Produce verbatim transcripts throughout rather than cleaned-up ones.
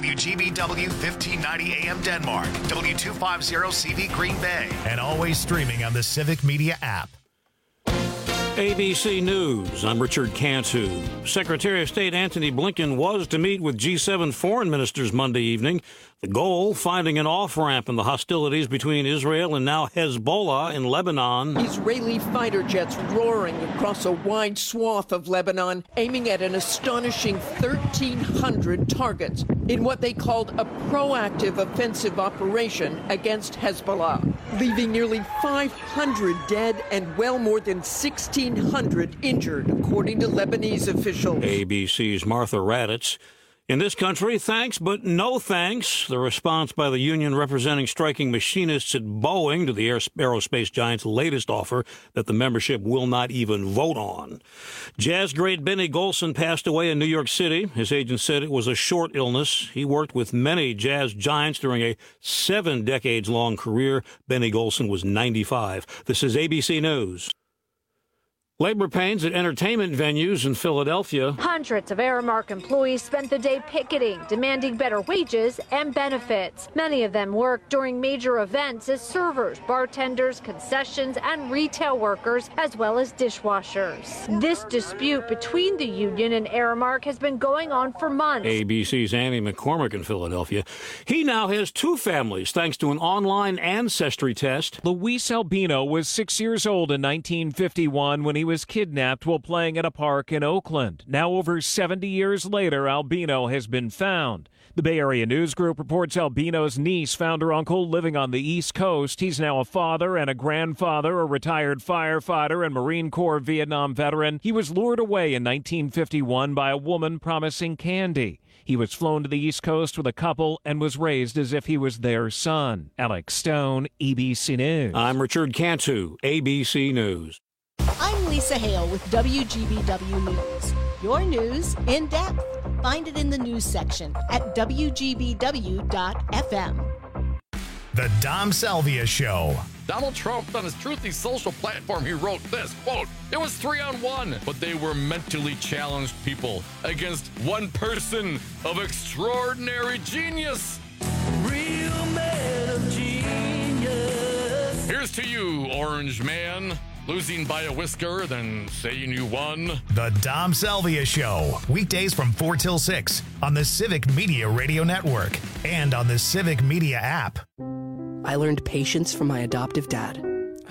W G B W fifteen ninety A M Denmark, W two fifty C V Green Bay, and always streaming on the Civic Media app. A B C News, I'm Richard Cantu. Secretary of State Antony Blinken was to meet with G seven foreign ministers Monday evening. The goal, finding an off-ramp in the hostilities between Israel and now Hezbollah in Lebanon. Israeli fighter jets roaring across a wide swath of Lebanon, aiming at an astonishing thirteen hundred targets in what they called a proactive offensive operation against Hezbollah, leaving nearly five hundred dead and well more than sixteen hundred injured, according to Lebanese officials. A B C's Martha Raddatz. In this country, thanks, but no thanks. The response by the union representing striking machinists at Boeing to the aerospace giant's latest offer that the membership will not even vote on. Jazz great Benny Golson passed away in New York City. His agent said it was a short illness. He worked with many jazz giants during a seven decades long career. Benny Golson was ninety-five. This is A B C News. Labor pains at entertainment venues in Philadelphia. Hundreds of Aramark employees spent the day picketing, demanding better wages and benefits. Many of them work during major events as servers, bartenders, concessions, and retail workers, as well as dishwashers. This dispute between the union and Aramark has been going on for months. A B C's Andy McCormick in Philadelphia. He now has two families thanks to an online ancestry test. Luis Albino was six years old in nineteen fifty-one when he was was kidnapped while playing at a park in Oakland. Now, over seventy years later, Albino has been found. The Bay Area News Group reports Albino's niece found her uncle living on the East Coast. He's now a father and a grandfather, a retired firefighter and Marine Corps Vietnam veteran. He was lured away in nineteen fifty-one by a woman promising candy. He was flown to the East Coast with a couple and was raised as if he was their son. Alex Stone, A B C News. I'm Richard Cantu, A B C News. I'm Lisa Hale with W G B W News. Your news in depth. Find it in the news section at W G B W dot F M. The Dom Salvia Show. Donald Trump, on his Truthy social platform, he wrote this, quote, "It was three on one, but they were mentally challenged people against one person of extraordinary genius." Real man of genius. Here's to you, Orange Man. Losing by a whisker, then saying you won. The Dom Salvia Show. Weekdays from four till six on the Civic Media Radio Network and on the Civic Media app. I learned patience from my adoptive dad.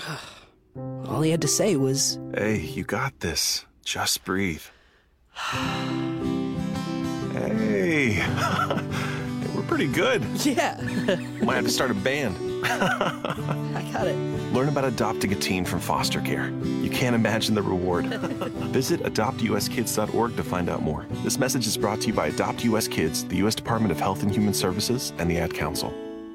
All he had to say was, "Hey, you got this. Just breathe." Hey. We're pretty good. Yeah. Might have to start a band. I got it. Learn about adopting a teen from foster care. You can't imagine the reward. Visit adopt U S kids dot org to find out more. This message is brought to you by Adopt U S Kids, the U S Department of Health and Human Services, and the Ad Council.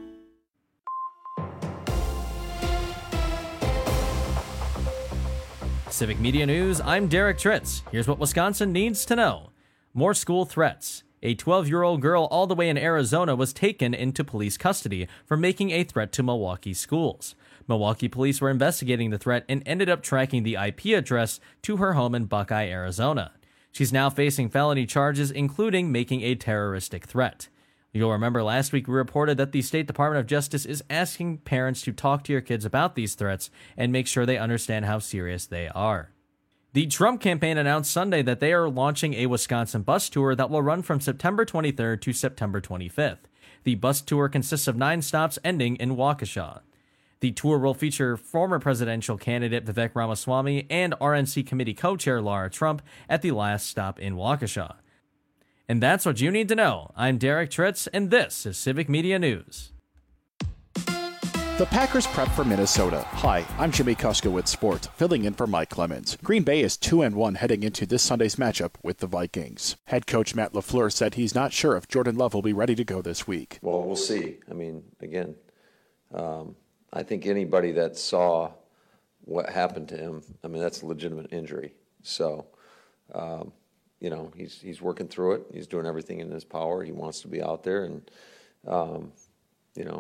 Civic Media News, I'm Derek Tritz. Here's what Wisconsin needs to know. More school threats. A twelve-year-old girl all the way in Arizona was taken into police custody for making a threat to Milwaukee schools. Milwaukee police were investigating the threat and ended up tracking the I P address to her home in Buckeye, Arizona. She's now facing felony charges, including making a terroristic threat. You'll remember last week we reported that the State Department of Justice is asking parents to talk to your kids about these threats and make sure they understand how serious they are. The Trump campaign announced Sunday that they are launching a Wisconsin bus tour that will run from September twenty-third to September twenty-fifth. The bus tour consists of nine stops ending in Waukesha. The tour will feature former presidential candidate Vivek Ramaswamy and R N C committee co-chair Lara Trump at the last stop in Waukesha. And that's what you need to know. I'm Derek Tritz, and this is Civic Media News. The Packers prep for Minnesota. Hi, I'm Jimmy Kuska with Sport, filling in for Mike Clemens. Green Bay is two and one heading into this Sunday's matchup with the Vikings. Head coach Matt LaFleur said he's not sure if Jordan Love will be ready to go this week. Well, we'll see. I mean, again, um, I think anybody that saw what happened to him, I mean, that's a legitimate injury. So, um, you know, he's he's working through it. He's doing everything in his power. He wants to be out there, and um, you know,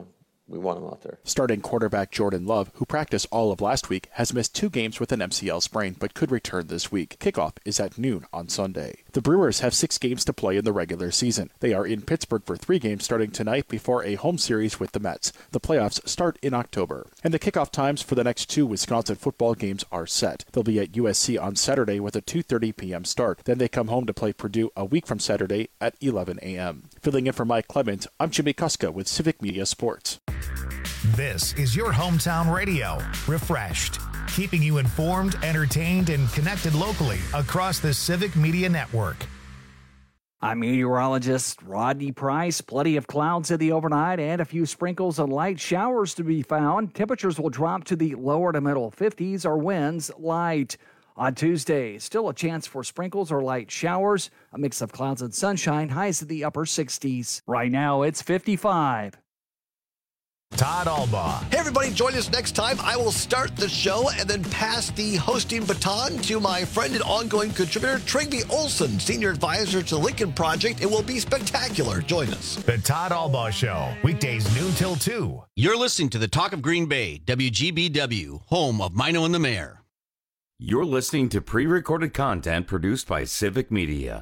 we want him out there. Starting quarterback Jordan Love, who practiced all of last week, has missed two games with an M C L sprain, but could return this week. Kickoff is at noon on Sunday. The Brewers have six games to play in the regular season. They are in Pittsburgh for three games starting tonight before a home series with the Mets. The playoffs start in October. And the kickoff times for the next two Wisconsin football games are set. They'll be at U S C on Saturday with a two thirty p.m. start. Then they come home to play Purdue a week from Saturday at eleven a.m. Filling in for Mike Clemens, I'm Jimmy Kuska with Civic Media Sports. This is your hometown radio, Refreshed, keeping you informed, entertained, and connected locally across the Civic Media Network. I'm meteorologist Rodney Price. Plenty of clouds in the overnight and a few sprinkles and light showers to be found. Temperatures will drop to the lower to middle fifties or winds light. On Tuesday, still a chance for sprinkles or light showers. A mix of clouds and sunshine, highs in the upper sixties. Right now, it's fifty-five. Todd Albaugh. Hey, everybody, join us next time. I will start the show and then pass the hosting baton to my friend and ongoing contributor, Trygve Olson, Senior Advisor to the Lincoln Project. It will be spectacular. Join us. The Todd Albaugh Show, weekdays noon till two. You're listening to the Talk of Green Bay, W G B W, home of Mino and the Mayor. You're listening to pre-recorded content produced by Civic Media.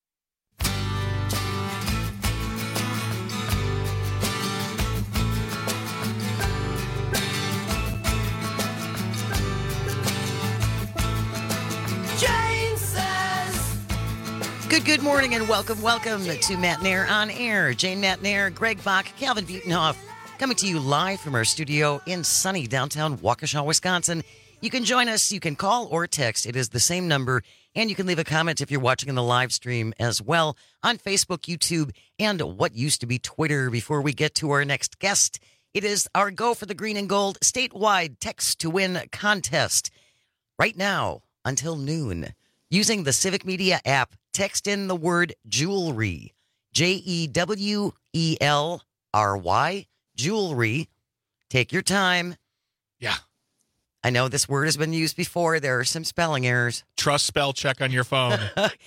Good, good morning and welcome, welcome to Matt Nair on Air. Jane Matt Nair, Greg Bach, Calvin Butenhoff, coming to you live from our studio in sunny downtown Waukesha, Wisconsin. You can join us, you can call or text. It is the same number, and you can leave a comment if you're watching in the live stream as well on Facebook, YouTube, and what used to be Twitter. Before we get to our next guest, it is our Go for the Green and Gold statewide text to win contest. Right now, until noon, using the Civic Media app, text in the word jewelry, J E W E L R Y, jewelry. Take your time. Yeah. I know this word has been used before. There are some spelling errors. Trust spell check on your phone.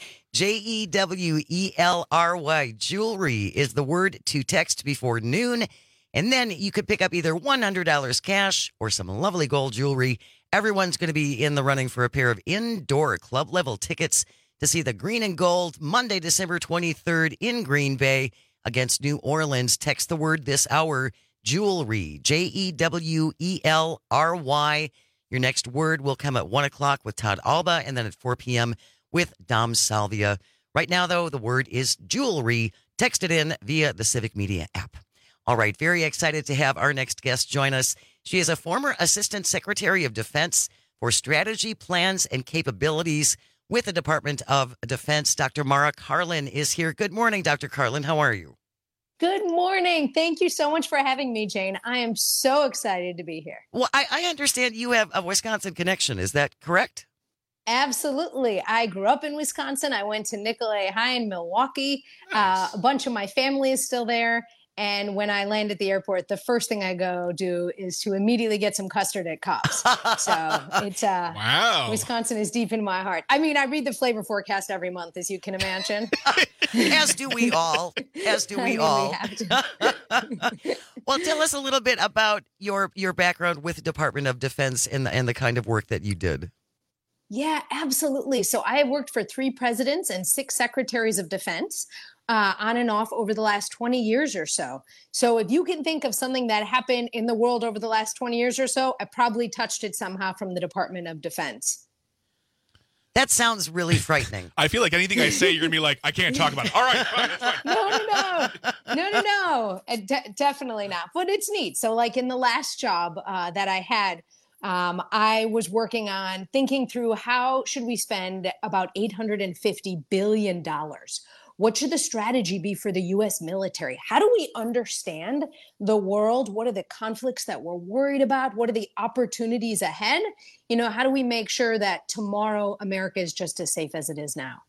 J E W E L R Y, jewelry is the word to text before noon. And then you could pick up either one hundred dollars cash or some lovely gold jewelry. Everyone's going to be in the running for a pair of indoor club level tickets to see the Green and Gold Monday, December twenty-third in Green Bay against New Orleans. Text the word this hour, jewelry, J E W E L R Y. Your next word will come at one o'clock with Todd Alba, and then at four p.m. with Dom Salvia. Right now, though, the word is jewelry. Text it in via the Civic Media app. All right, very excited to have our next guest join us. She is a former Assistant Secretary of Defense for Strategy, Plans, and Capabilities with the Department of Defense. Doctor Mara Karlin is here. Good morning, Doctor Karlin. How are you? Good morning. Thank you so much for having me, Jane. I am so excited to be here. Well, I, I understand you have a Wisconsin connection. Is that correct? Absolutely. I grew up in Wisconsin. I went to Nicolet High in Milwaukee. Nice. Uh, a bunch of my family is still there. And when I land at the airport, the first thing I go do is to immediately get some custard at Cobb's. So it's uh, wow. Wisconsin is deep in my heart. I mean, I read the flavor forecast every month, as you can imagine. As do we all. As do we I mean, all. We well, tell us a little bit about your your background with the Department of Defense and the, and the kind of work that you did. Yeah, absolutely. So I have worked for three presidents and six secretaries of defense. Uh, on and off over the last twenty years or so. So if you can think of something that happened in the world over the last twenty years or so, I probably touched it somehow from the Department of Defense. That sounds really frightening. I feel like anything I say, you're going to be like, I can't talk about it. All right, fine, that's fine. No, no, no. No, no, no. Uh, de- definitely not. But it's neat. So like in the last job uh, that I had, um, I was working on thinking through how should we spend about eight hundred fifty billion dollars. What should the strategy be for the U S military? How do we understand the world? What are the conflicts that we're worried about? What are the opportunities ahead? You know, how do we make sure that tomorrow America is just as safe as it is now?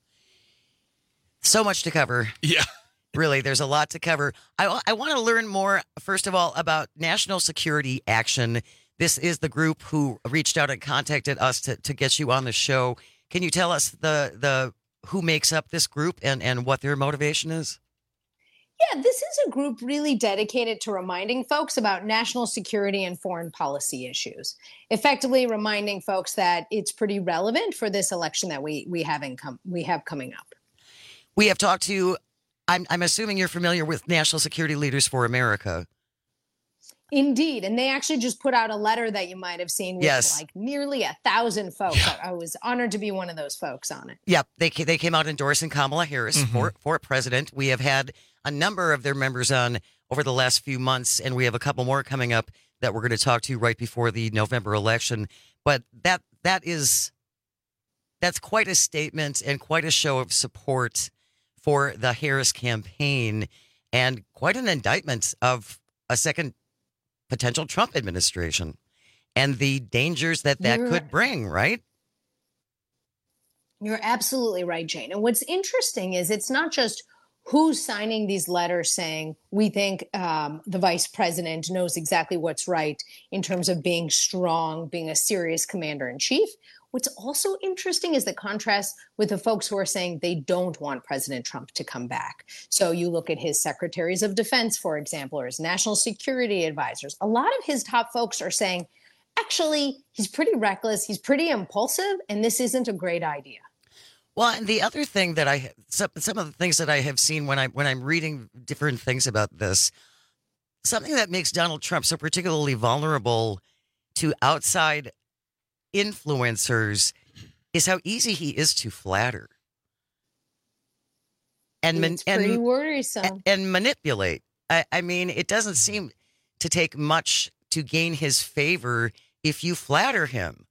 So much to cover. Yeah. Really, there's a lot to cover. I, I want to learn more, first of all, about National Security Action. This is the group who reached out and contacted us to, to get you on the show. Can you tell us the the who makes up this group and, and what their motivation is? Yeah, this is a group really dedicated to reminding folks about national security and foreign policy issues, effectively reminding folks that it's pretty relevant for this election that we we have income we have coming up. We have talked to, I'm, I'm assuming you're familiar with National Security Leaders for America. Indeed. And they actually just put out a letter that you might have seen with Yes. like nearly a thousand folks. I, I was honored to be one of those folks on it. Yep, they ca- they came out endorsing Kamala Harris Mhm. for for president. We have had a number of their members on over the last few months, and we have a couple more coming up that we're going to talk to right before the November election. But that that is that's quite a statement and quite a show of support for the Harris campaign, and quite an indictment of a second potential Trump administration and the dangers that that You're- could bring. Right? You're absolutely right, Jane. And what's interesting is it's not just who's signing these letters saying we think um, the vice president knows exactly what's right in terms of being strong, being a serious commander in chief. What's also interesting is the contrast with the folks who are saying they don't want President Trump to come back. So you look at his secretaries of defense, for example, or his national security advisors. A lot of his top folks are saying, actually, he's pretty reckless, he's pretty impulsive, and this isn't a great idea. Well, and the other thing that I some, some of the things that I have seen when I when I'm reading different things about this, something that makes Donald Trump so particularly vulnerable to outside influencers is how easy he is to flatter and man, It's pretty and, worrisome. and and manipulate. I, I mean, it doesn't seem to take much to gain his favor if you flatter him.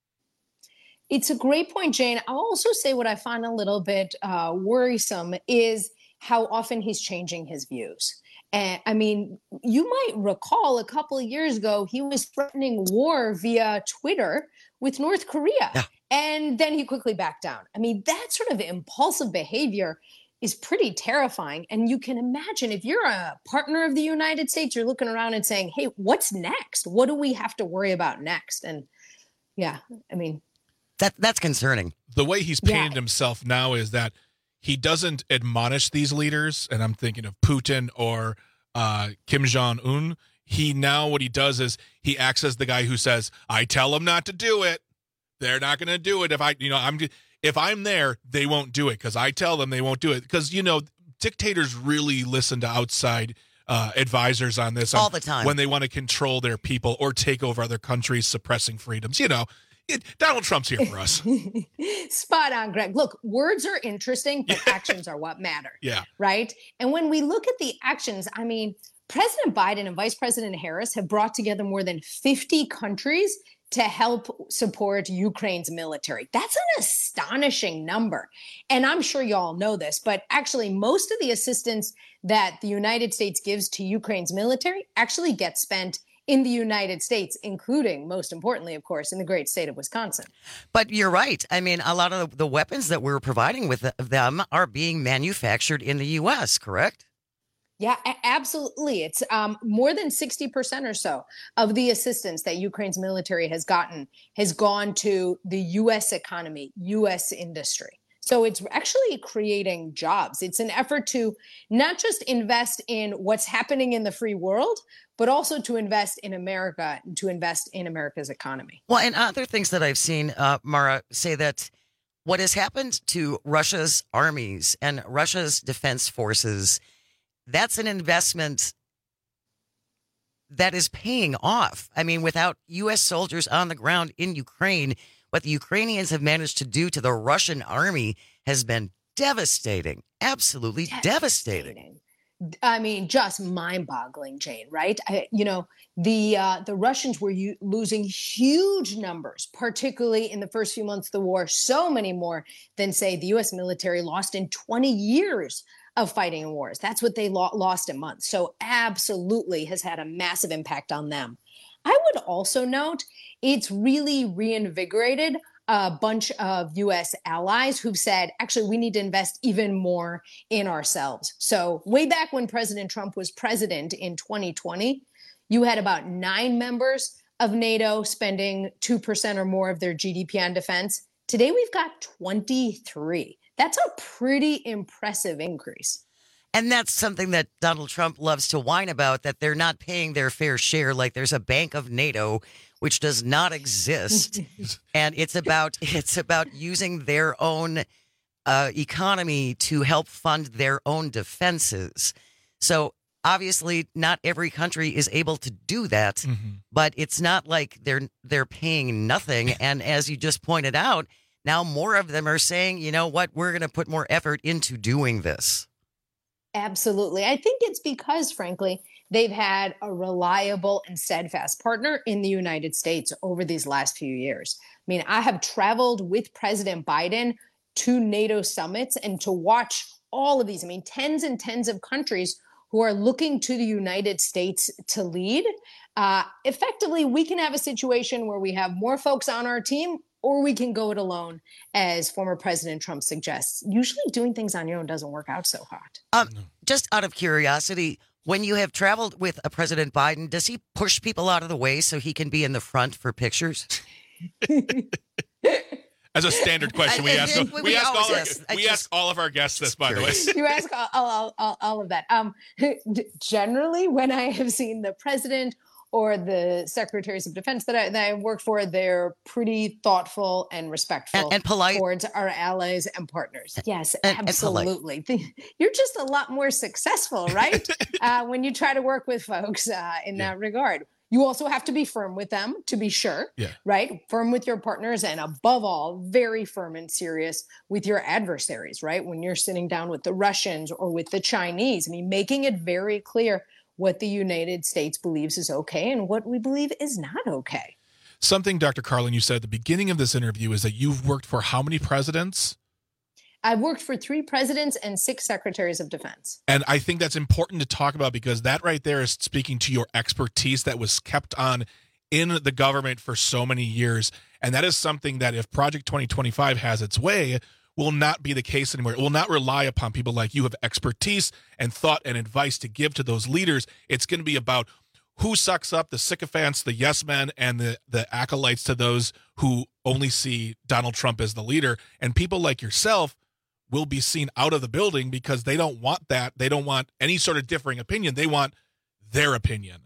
It's a great point, Jane. I'll also say what I find a little bit uh, worrisome is how often he's changing his views. And I mean, you might recall a couple of years ago, he was threatening war via Twitter with North Korea. Yeah. And then he quickly backed down. I mean, that sort of impulsive behavior is pretty terrifying. And you can imagine if you're a partner of the United States, you're looking around and saying, hey, what's next? What do we have to worry about next? And yeah, I mean, That that's concerning. The way he's painted himself now is that he doesn't admonish these leaders, and I'm thinking of Putin or uh, Kim Jong-un. He now, what he does is he acts as the guy who says, I tell them not to do it. They're not going to do it. If I, you know, I'm, if I'm there, they won't do it because I tell them they won't do it. Because, you know, dictators really listen to outside uh, advisors on this. All on the time. When they want to control their people or take over other countries, suppressing freedoms, you know. It, Donald Trump's here for us. Spot on, Greg. Look, words are interesting, but actions are what matter. Yeah. Right? And when we look at the actions, I mean, President Biden and Vice President Harris have brought together more than fifty countries to help support Ukraine's military. That's an astonishing number. And I'm sure you all know this, but actually most of the assistance that the United States gives to Ukraine's military actually gets spent in the United States, including, most importantly, of course, in the great state of Wisconsin. But you're right. I mean, a lot of the weapons that we're providing with them are being manufactured in the U S, correct? Yeah, a- absolutely. It's um, more than sixty percent or so of the assistance that Ukraine's military has gotten has gone to the U S economy, U S industry. So it's actually creating jobs. It's an effort to not just invest in what's happening in the free world, but also to invest in America, to invest in America's economy. Well, and other things that I've seen, uh, Mara, say that what has happened to Russia's armies and Russia's defense forces, that's an investment that is paying off. I mean, without U S soldiers on the ground in Ukraine, what the Ukrainians have managed to do to the Russian army has been devastating, absolutely devastating. devastating. I mean, just mind-boggling, Jane. Right? I, you know, the uh, the Russians were u- losing huge numbers, particularly in the first few months of the war. So many more than, say, the U S military lost in twenty years of fighting in wars. That's what they lo- lost in months. So, absolutely, has had a massive impact on them. I would also note it's really reinvigorated a bunch of U S allies who've said, actually, we need to invest even more in ourselves. So way back when President Trump was president in twenty twenty, you had about nine members of NATO spending two percent or more of their G D P on defense. Today, we've got twenty-three. That's a pretty impressive increase. And that's something that Donald Trump loves to whine about, that they're not paying their fair share. Like there's a bank of NATO, which does not exist. And it's about it's about using their own uh, economy to help fund their own defenses. So obviously not every country is able to do that, mm-hmm. but it's not like they're they're paying nothing. And as you just pointed out, now more of them are saying, you know what, we're going to put more effort into doing this. Absolutely. I think it's because, frankly, they've had a reliable and steadfast partner in the United States over these last few years. I mean, I have traveled with President Biden to NATO summits and to watch all of these, I mean, tens and tens of countries who are looking to the United States to lead. Uh, effectively, we can have a situation where we have more folks on our team, or we can go it alone, as former President Trump suggests. Usually doing things on your own doesn't work out so hot. Um, just out of curiosity, when you have traveled with a President Biden, does he push people out of the way so he can be in the front for pictures? As a standard question, we ask, we, we ask, all, our, ask, we just, ask all of our guests this, by curious. the way. You ask all, all, all, all of that. Um, generally, when I have seen the president or the secretaries of defense that I, that I worked for, they're pretty thoughtful and respectful and, and polite towards our allies and partners. Yes, and, absolutely. And You're just a lot more successful, right? uh, when you try to work with folks uh, in yeah. that regard. You also have to be firm with them, to be sure, yeah. right? Firm with your partners, and above all, very firm and serious with your adversaries, right? When you're sitting down with the Russians or with the Chinese, I mean, making it very clear what the United States believes is okay and what we believe is not okay. Something, Doctor Carlin, you said at the beginning of this interview is that you've worked for how many presidents? I've worked for three presidents and six secretaries of defense. And I think that's important to talk about, because that right there is speaking to your expertise that was kept on in the government for so many years. And that is something that if Project twenty twenty-five has its way, will not be the case anymore. It will not rely upon people like you have expertise and thought and advice to give to those leaders. It's going to be about who sucks up the sycophants, the yes men, and the, the acolytes to those who only see Donald Trump as the leader. And people like yourself will be seen out of the building because they don't want that. They don't want any sort of differing opinion. They want their opinion.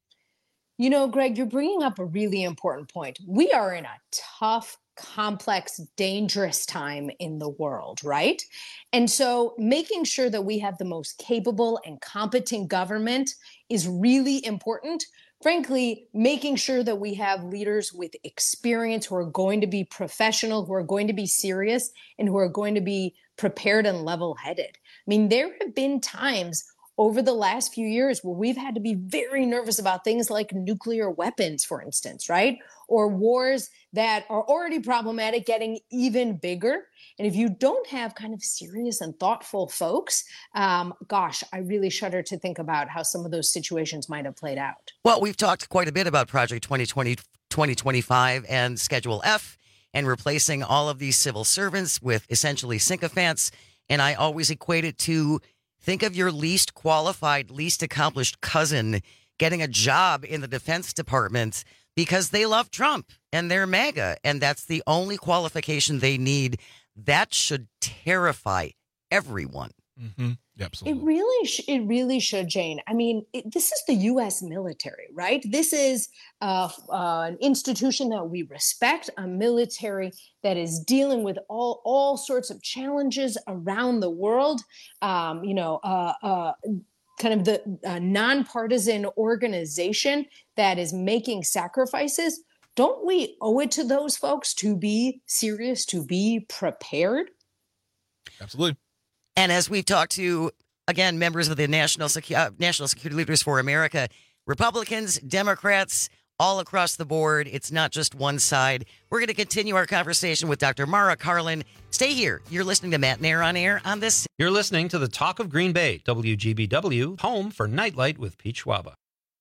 You know, Greg, you're bringing up a really important point. We are in a tough, complex, dangerous time in the world, right? And so making sure that we have the most capable and competent government is really important. Frankly, making sure that we have leaders with experience who are going to be professional, who are going to be serious, and who are going to be prepared and level-headed. I mean, there have been times over the last few years where we've had to be very nervous about things like nuclear weapons, for instance, right? Or wars that are already problematic getting even bigger. And if you don't have kind of serious and thoughtful folks, um, gosh, I really shudder to think about how some of those situations might have played out. Well, we've talked quite a bit about Project twenty twenty, twenty twenty-five and Schedule F and replacing all of these civil servants with essentially sycophants. And I always equate it to think of your least qualified, least accomplished cousin getting a job in the Defense Department because they love Trump and they're MAGA, and that's the only qualification they need. That should terrify everyone. Mm-hmm. Absolutely. It really, sh- it really should, Jane. I mean, it, this is the U S military, right? This is uh, uh, an institution that we respect, a military that is dealing with all all sorts of challenges around the world. Um, you know, uh, uh, kind of the uh, nonpartisan organization that is making sacrifices. Don't we owe it to those folks to be serious, to be prepared? Absolutely. And as we've talked to, again, members of the National, Secu- uh, National Security Leaders for America, Republicans, Democrats, all across the board, it's not just one side. We're going to continue our conversation with Doctor Mara Karlin. Stay here. You're listening to Matt Nair on Air on this. You're listening to the Talk of Green Bay, W G B W, home for Nightlight with Pete Schwaba.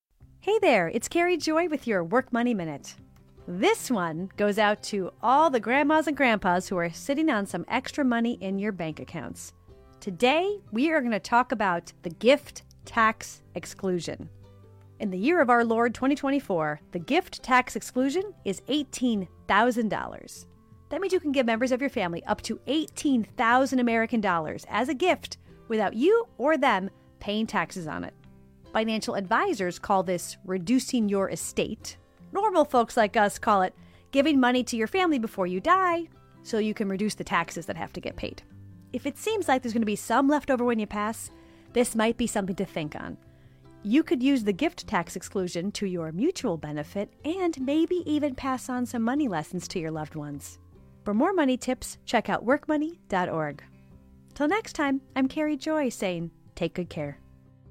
Hey there, it's Carrie Joy with your Work Money Minute. This one goes out to all the grandmas and grandpas who are sitting on some extra money in your bank accounts. Today, we are going to talk about the gift tax exclusion. In the year of our Lord twenty twenty-four, the gift tax exclusion is eighteen thousand dollars. That means you can give members of your family up to eighteen thousand American dollars as a gift without you or them paying taxes on it. Financial advisors call this reducing your estate. Normal folks like us call it giving money to your family before you die so you can reduce the taxes that have to get paid. If it seems like there's going to be some left over when you pass, this might be something to think on. You could use the gift tax exclusion to your mutual benefit and maybe even pass on some money lessons to your loved ones. For more money tips, check out work money dot org. Till next time, I'm Carrie Joy saying, take good care.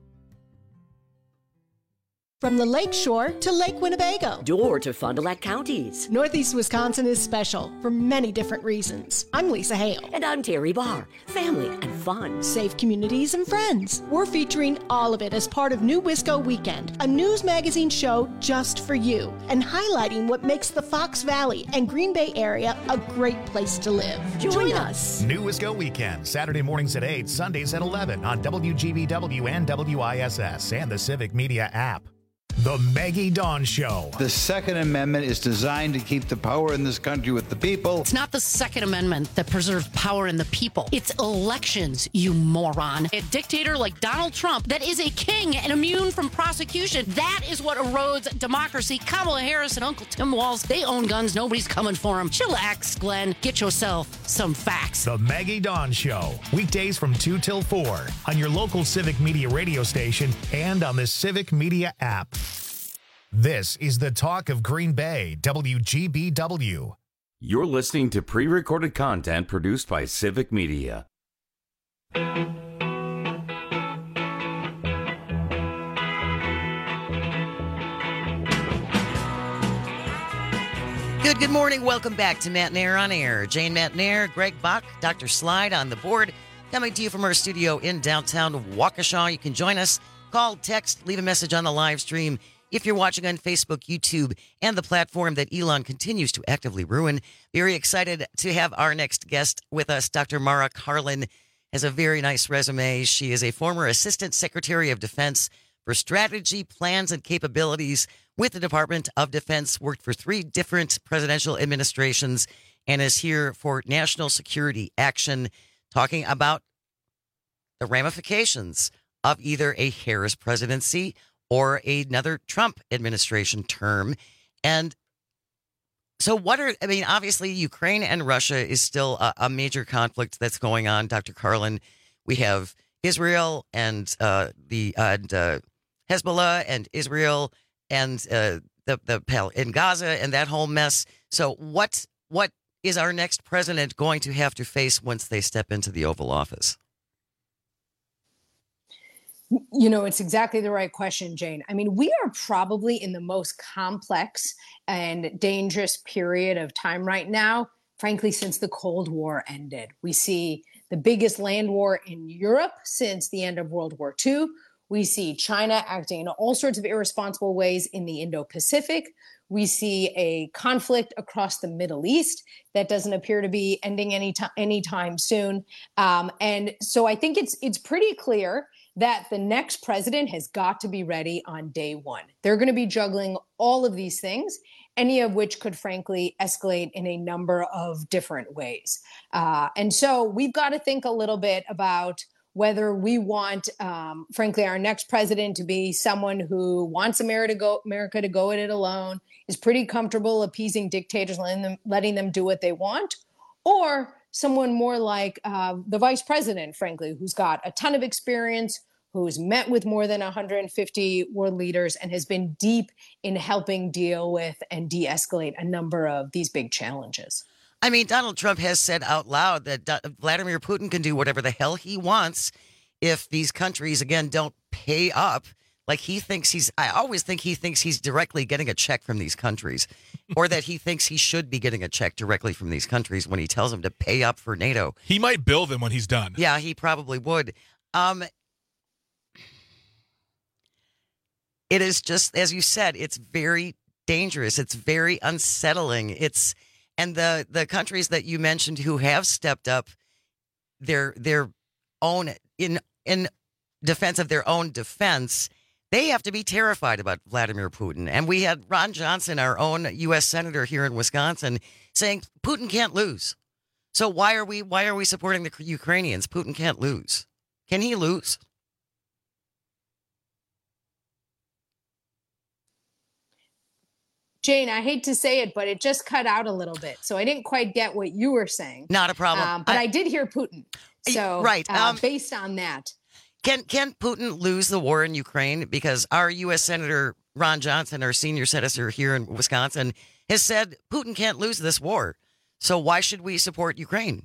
From the Lake Shore to Lake Winnebago. Door to Fond du Lac counties. Northeast Wisconsin is special for many different reasons. I'm Lisa Hale. And I'm Terry Barr. Family and fun. Safe communities and friends. We're featuring all of it as part of New Wisco Weekend, a news magazine show just for you, and highlighting what makes the Fox Valley and Green Bay area a great place to live. Join, Join us. New Wisco Weekend, Saturday mornings at eight, Sundays at eleven on W G B W and W I S S and the Civic Media app. The Maggie Dawn Show. The Second Amendment is designed to keep the power in this country with the people. It's not the Second Amendment that preserves power in the people. It's elections, you moron. A dictator like Donald Trump that is a king and immune from prosecution. That is what erodes democracy. Kamala Harris and Uncle Tim Walz, they own guns. Nobody's coming for them. Chillax, Glenn. Get yourself some facts. The Maggie Dawn Show. Weekdays from two till four on your local Civic Media radio station and on the Civic Media app. This is the talk of Green Bay, W G B W. You're listening to pre-recorded content produced by Civic Media. Good, good morning. Welcome back to Matt Nair on Air. Jane Matt Nair, Greg Bach, Doctor Slide on the board. Coming to you from our studio in downtown Waukesha. You can join us, call, text, leave a message on the live stream. If you're watching on Facebook, YouTube, and the platform that Elon continues to actively ruin, very excited to have our next guest with us. Doctor Mara Karlin has a very nice resume. She is a former Assistant Secretary of Defense for Strategy, Plans, and Capabilities with the Department of Defense, worked for three different presidential administrations, and is here for national security action, talking about the ramifications of either a Harris presidency or another Trump administration term. And so what are, I mean, obviously, Ukraine and Russia is still a, a major conflict that's going on, Doctor Karlin. We have Israel and uh, the uh, and, uh, Hezbollah and Israel and uh, the the in Gaza and that whole mess. So what what is our next president going to have to face once they step into the Oval Office? You know, it's exactly the right question, Jane. I mean, we are probably in the most complex and dangerous period of time right now, frankly, since the Cold War ended. We see the biggest land war in Europe since the end of World War Two. We see China acting in all sorts of irresponsible ways in the Indo-Pacific. We see a conflict across the Middle East that doesn't appear to be ending any t- anytime soon. Um, and so I think it's it's pretty clear that the next president has got to be ready on day one. They're going to be juggling all of these things, any of which could frankly escalate in a number of different ways. Uh, and so we've got to think a little bit about whether we want, um, frankly, our next president to be someone who wants America to go, America to go at it alone, is pretty comfortable appeasing dictators, letting them, letting them do what they want, or someone more like uh, the vice president, frankly, who's got a ton of experience, who's met with more than one hundred fifty world leaders and has been deep in helping deal with and de-escalate a number of these big challenges. I mean, Donald Trump has said out loud that Vladimir Putin can do whatever the hell he wants if these countries, again, don't pay up. Like he thinks he's, I always think he thinks he's directly getting a check from these countries, or that he thinks he should be getting a check directly from these countries when he tells them to pay up for NATO. He might bill them when he's done. Yeah, he probably would. Um, it is just, as you said, it's very dangerous. It's very unsettling. It's, and the, the countries that you mentioned who have stepped up their, their own, in, in defense of their own defense, they have to be terrified about Vladimir Putin. And we had Ron Johnson, our own U S senator here in Wisconsin, saying Putin can't lose. So why are we why are we supporting the Ukrainians? Putin can't lose. Can he lose? Jane, I hate to say it, but it just cut out a little bit. So I didn't quite get what you were saying. Not a problem. Um, but I, I did hear Putin. So right. Uh, Um, based on that. Can can Putin lose the war in Ukraine? Because our U S Senator Ron Johnson, our senior senator here in Wisconsin, has said Putin can't lose this war. So why should we support Ukraine?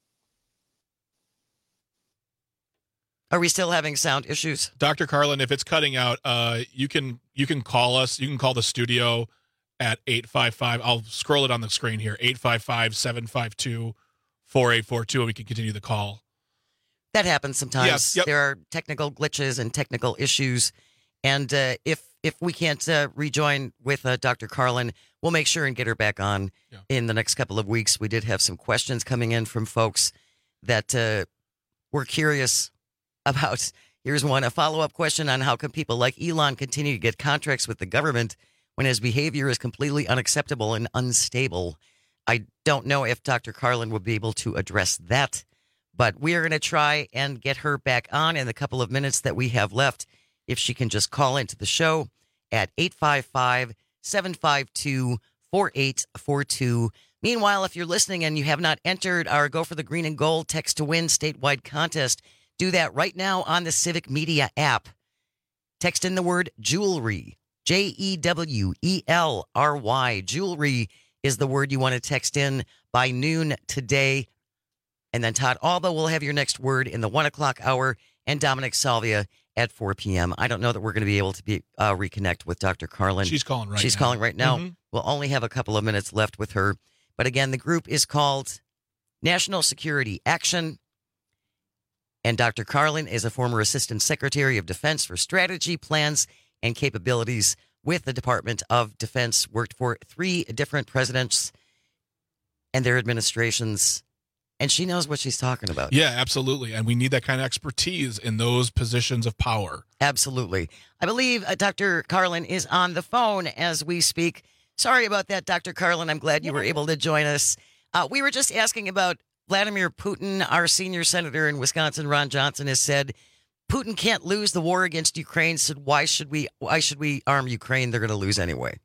Are we still having sound issues? Doctor Carlin, if it's cutting out, uh, you can you can call us. You can call the studio at eight five five. I'll scroll it on the screen here. eight five five, seven five two, four eight four two, and we can continue the call. That happens sometimes. Yes, yep. There are technical glitches and technical issues. And uh, if if we can't uh, rejoin with uh, Doctor Carlin, we'll make sure and get her back on yeah. in the next couple of weeks. We did have some questions coming in from folks that uh, were curious about. Here's one, a follow-up question on how come people like Elon continue to get contracts with the government when his behavior is completely unacceptable and unstable. I don't know if Doctor Carlin will be able to address that, but we are going to try and get her back on in the couple of minutes that we have left. If she can just call into the show at eight five five, seven five two, four eight four two. Meanwhile, if you're listening and you have not entered our Go for the Green and Gold Text to Win statewide contest, do that right now on the Civic Media app. Text in the word jewelry, J E W E L R Y. Jewelry is the word you want to text in by noon today. And then Todd Alba will have your next word in the one o'clock hour, and Dominic Salvia at four p.m. I don't know that we're going to be able to be uh, reconnect with Doctor Carlin. She's calling right She's now. calling right now. Mm-hmm. We'll only have a couple of minutes left with her. But again, the group is called National Security Action. And Doctor Carlin is a former Assistant Secretary of Defense for Strategy, Plans, and Capabilities with the Department of Defense. Worked for three different presidents and their administrations. And she knows what she's talking about. Yeah, absolutely. And we need that kind of expertise in those positions of power. Absolutely. I believe uh, Doctor Carlin is on the phone as we speak. Sorry about that, Doctor Carlin. I'm glad you were able to join us. Uh, we were just asking about Vladimir Putin. Our senior senator in Wisconsin, Ron Johnson, has said Putin can't lose the war against Ukraine. Said, why should we? Why should we arm Ukraine? They're going to lose anyway.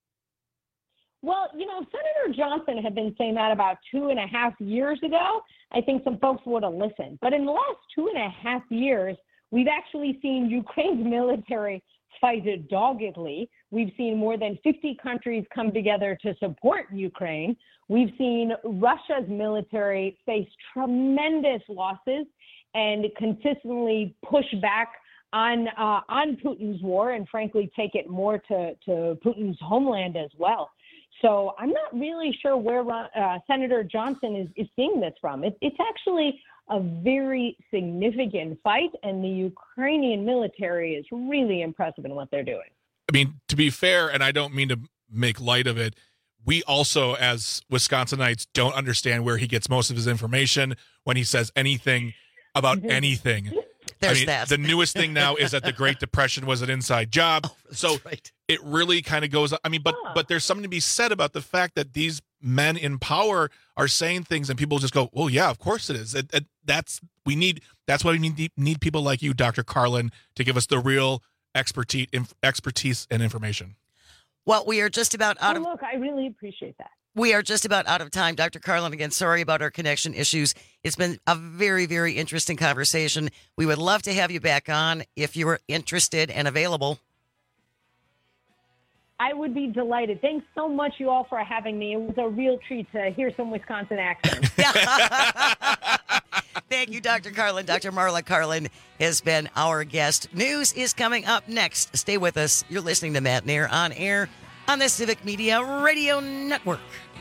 Well, you know, Senator Johnson had been saying that about two and a half years ago. I think some folks would have listened. But in the last two and a half years, we've actually seen Ukraine's military fight doggedly. We've seen more than fifty countries come together to support Ukraine. We've seen Russia's military face tremendous losses and consistently push back on uh, on Putin's war and, frankly, take it more to, to Putin's homeland as well. So I'm not really sure where uh, Senator Johnson is, is seeing this from. It, it's actually a very significant fight, and the Ukrainian military is really impressive in what they're doing. I mean, to be fair, and I don't mean to make light of it, we also, as Wisconsinites, don't understand where he gets most of his information when he says anything about anything. There's I mean, that. The newest thing now is that the Great Depression was an inside job. Oh, so right. It really kind of goes, I mean, but Huh. but there's something to be said about the fact that these men in power are saying things and people just go, well, yeah, of course it is. It, it, that's, we need, that's why we need, need people like you, Doctor Carlin, to give us the real expertise, expertise and information. Well, we are just about out Oh, of look, I really appreciate that. we are just about out of time. Doctor Carlin, again, sorry about our connection issues. It's been a very, very interesting conversation. We would love to have you back on if you were interested and available. I would be delighted. Thanks so much, you all, for having me. It was a real treat to hear some Wisconsin accent. Thank you, Doctor Carlin. Doctor Marla Carlin has been our guest. News is coming up next. Stay with us. You're listening to Matt Nair on air on the Civic Media Radio Network.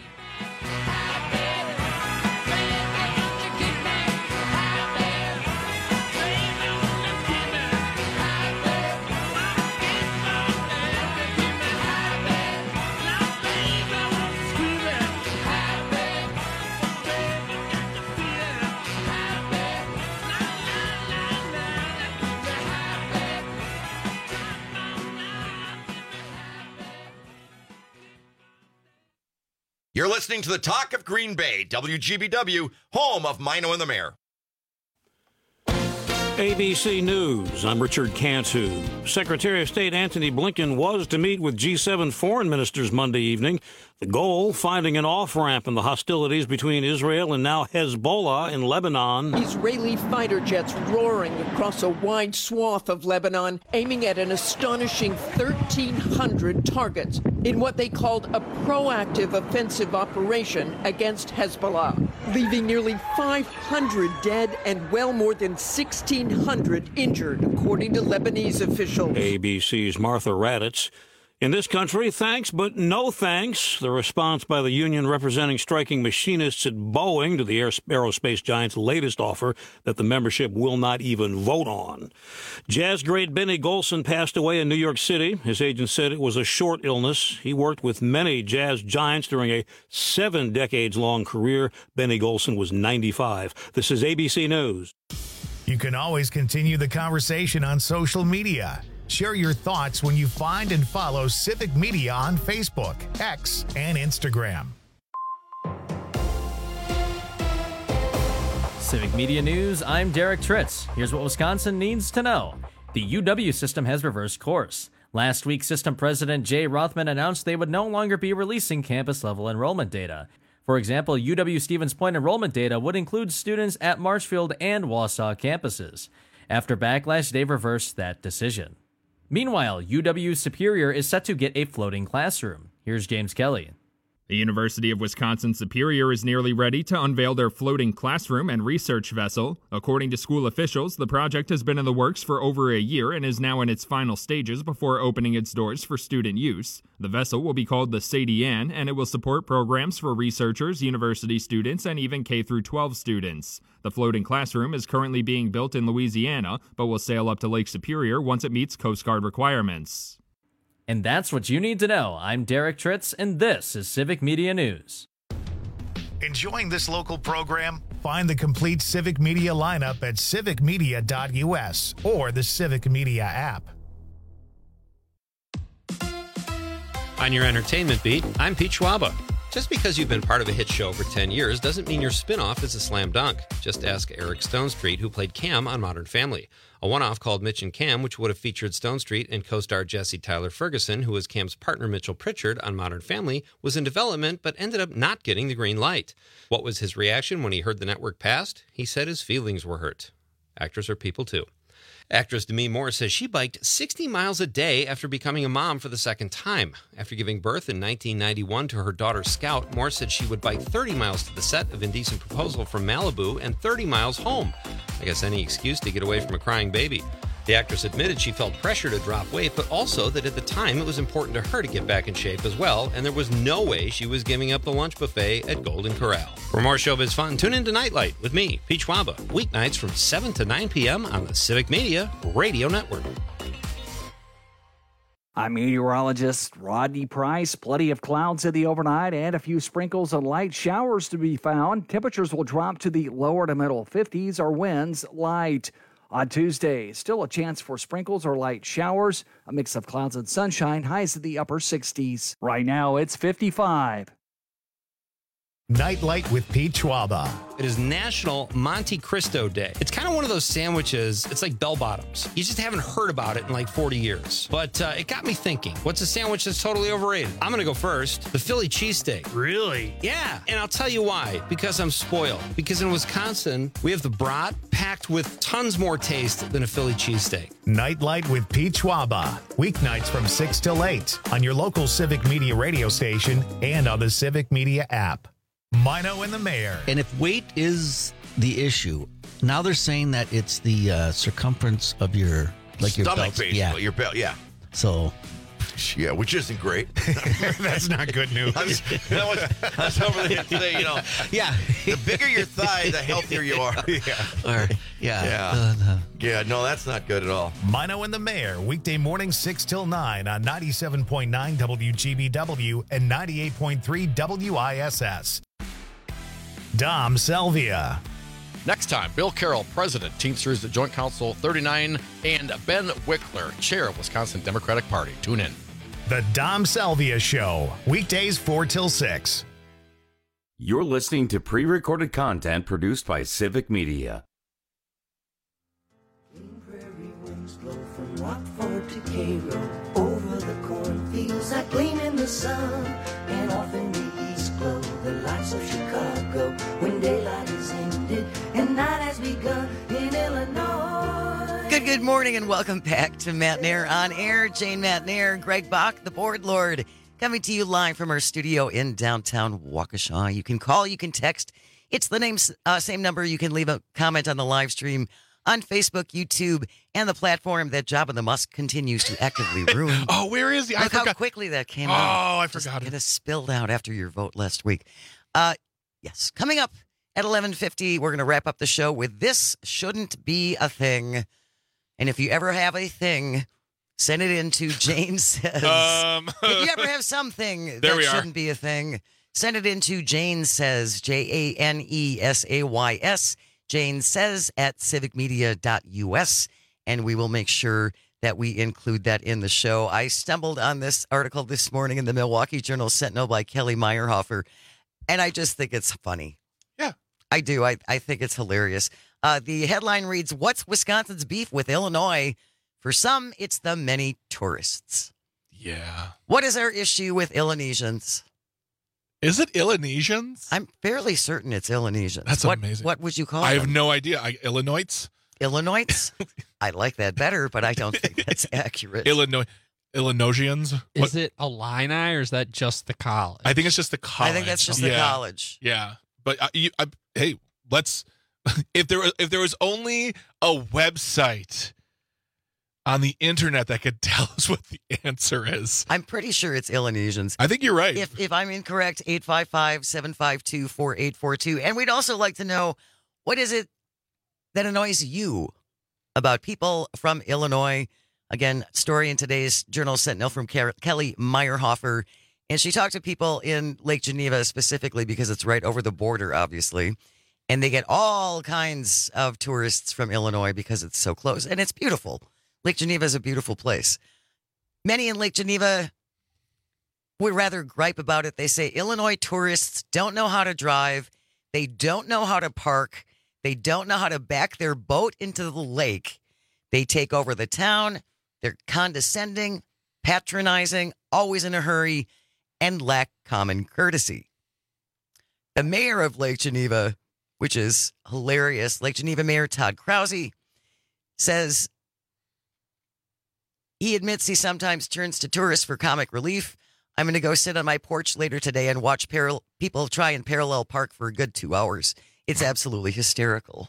You're listening to the Talk of Green Bay, W G B W, home of Mino and the Mayor. A B C News, I'm Richard Cantu. Secretary of State Antony Blinken was to meet with G seven foreign ministers Monday evening. The goal, finding an off-ramp in the hostilities between Israel and now Hezbollah in Lebanon. Israeli fighter jets roaring across a wide swath of Lebanon, aiming at an astonishing thirteen hundred targets in what they called a proactive offensive operation against Hezbollah, leaving nearly five hundred dead and well more than sixteen hundred injured, according to Lebanese officials. A B C's Martha Raddatz. In this country, thanks, but no thanks. The response by the union representing striking machinists at Boeing to the aerospace giant's latest offer that the membership will not even vote on. Jazz great Benny Golson passed away in New York City. His agent said it was a short illness. He worked with many jazz giants during a seven decades long career. Benny Golson was ninety-five. This is A B C News. You can always continue the conversation on social media. Share your thoughts when you find and follow Civic Media on Facebook, X, and Instagram. Civic Media News, I'm Derek Tritz. Here's what Wisconsin needs to know. The U W system has reversed course. Last week, system president Jay Rothman announced they would no longer be releasing campus-level enrollment data. For example, U W-Stevens Point enrollment data would include students at Marshfield and Wausau campuses. After backlash, they've reversed that decision. Meanwhile, U W Superior is set to get a floating classroom. Here's James Kelly. The University of Wisconsin Superior is nearly ready to unveil their floating classroom and research vessel. According to school officials, the project has been in the works for over a year and is now in its final stages before opening its doors for student use. The vessel will be called the Sadie Ann, and it will support programs for researchers, university students, and even K through twelve students. The floating classroom is currently being built in Louisiana, but will sail up to Lake Superior once it meets Coast Guard requirements. And that's what you need to know. I'm Derek Tritz, and this is Civic Media News. Enjoying this local program? Find the complete Civic Media lineup at civic media dot u s or the Civic Media app. On your entertainment beat, I'm Pete Schwaba. Just because you've been part of a hit show for ten years doesn't mean your spinoff is a slam dunk. Just ask Eric Stonestreet, who played Cam on Modern Family. A one-off called Mitch and Cam, which would have featured Stonestreet and co-star Jesse Tyler Ferguson, who was Cam's partner Mitchell Pritchard on Modern Family, was in development but ended up not getting the green light. What was his reaction when he heard the network passed? He said his feelings were hurt. Actors are people too. Actress Demi Moore says she biked sixty miles a day after becoming a mom for the second time. After giving birth in nineteen ninety-one to her daughter Scout, Moore said she would bike thirty miles to the set of Indecent Proposal from Malibu and thirty miles home. I guess any excuse to get away from a crying baby. The actress admitted she felt pressure to drop weight, but also that at the time it was important to her to get back in shape as well, and there was no way she was giving up the lunch buffet at Golden Corral. For more showbiz fun, tune in to Nightlight with me, Pete Schwaba, weeknights from seven to nine p.m. on the Civic Media Radio Network. I'm meteorologist Rodney Price. Plenty of clouds in the overnight and a few sprinkles and light showers to be found. Temperatures will drop to the lower to middle fifties, or winds light. On Tuesday, still a chance for sprinkles or light showers. A mix of clouds and sunshine, highs in the upper sixties. Right now, it's fifty-five. Nightlight with Pete Schwaba. It is National Monte Cristo Day. It's kind of one of those sandwiches, it's like bell bottoms. You just haven't heard about it in like forty years. But uh, it got me thinking, what's a sandwich that's totally overrated? I'm going to go first. The Philly cheesesteak. Really? Yeah, and I'll tell you why. Because I'm spoiled. Because in Wisconsin, we have the brat packed with tons more taste than a Philly cheesesteak. Nightlight with Pete Schwaba. Weeknights from six till eight on your local Civic Media radio station and on the Civic Media app. Mino and the Mayor. And if weight is the issue, now they're saying that it's the uh, circumference of your like stomach, your belt. basically. Yeah. Your belt, yeah. So, yeah, which isn't great. That's not good news. I was, that was, I was over there today, you know. yeah. The bigger your thigh, the healthier you are. Yeah. Or, yeah. Yeah. Uh, uh, yeah, no, that's not good at all. Mino and the Mayor, weekday mornings six till nine on ninety-seven point nine W G B W and ninety-eight point three W I S S. Dom Salvia. Next time, Bill Carroll, President, Teamsters Joint Council thirty-nine, and Ben Wickler, Chair of Wisconsin Democratic Party. Tune in. The Dom Salvia Show, weekdays four till six. You're listening to pre-recorded content produced by Civic Media. hero over the cornfields that gleam in the sun, and off in the east glow the lights of Chicago when daylight is ended and night has begun in Illinois. Good, good morning and welcome back to Matt Nair on Air. Jane Matt Nair, Greg Bach, the board lord, coming to you live from our studio in downtown Waukesha. You can call, you can text. It's the name, uh, same number. You can leave a comment on the live stream on Facebook, YouTube, and the platform that Jabba the Musk continues to actively ruin. Oh, where is he? Look I forgot. how quickly that came oh, out. Oh, I forgot Just, it. It has spilled out after your vote last week. Uh, yes, coming up at eleven fifty, we're going to wrap up the show with This Shouldn't Be a Thing. And if you ever have a thing, send it in to Jane Says. Um, if you ever have something there that we are. shouldn't be a thing, send it in to Jane Says, J A N E S A Y S, Jane Says at civic media dot U S, and we will make sure that we include that in the show. I stumbled on this article this morning in the Milwaukee Journal Sentinel by Kelly Meyerhofer, and I just think it's funny. Yeah. I do. I, I think it's hilarious. Uh, the headline reads, "What's Wisconsin's beef with Illinois? For some, it's the many tourists." Yeah. What is our issue with Illonesians? Is it Illonesians? I'm fairly certain it's Illonesians. That's what, amazing. What would you call I them? have no idea. I, Illinois? Illinois? I like that better, but I don't think that's accurate. Illinois. Illinoisians? Is What- it Illini or is that just the college? I think it's just the college. I think that's just the Yeah. college. Yeah, but uh, you, I, hey, let's. If there was, if there was only a website on the internet that could tell us what the answer is, I'm pretty sure it's Illonesians. I think you're right. If if I'm incorrect, eight five five, seven five two, four eight four two. And we'd also like to know, what is it that annoys you about people from Illinois? Again, story in today's Journal Sentinel from Car- Kelly Meyerhofer. And she talked to people in Lake Geneva specifically because it's right over the border, obviously. And they get all kinds of tourists from Illinois because it's so close. And it's beautiful. Lake Geneva is a beautiful place. Many in Lake Geneva would rather gripe about it. They say Illinois tourists don't know how to drive. They don't know how to park. They don't know how to back their boat into the lake. They take over the town. They're condescending, patronizing, always in a hurry, and lack common courtesy. The mayor of Lake Geneva, which is hilarious, Lake Geneva Mayor Todd Krause, says he admits he sometimes turns to tourists for comic relief. I'm going to go sit on my porch later today and watch paral- people try and parallel park for a good two hours. It's absolutely hysterical.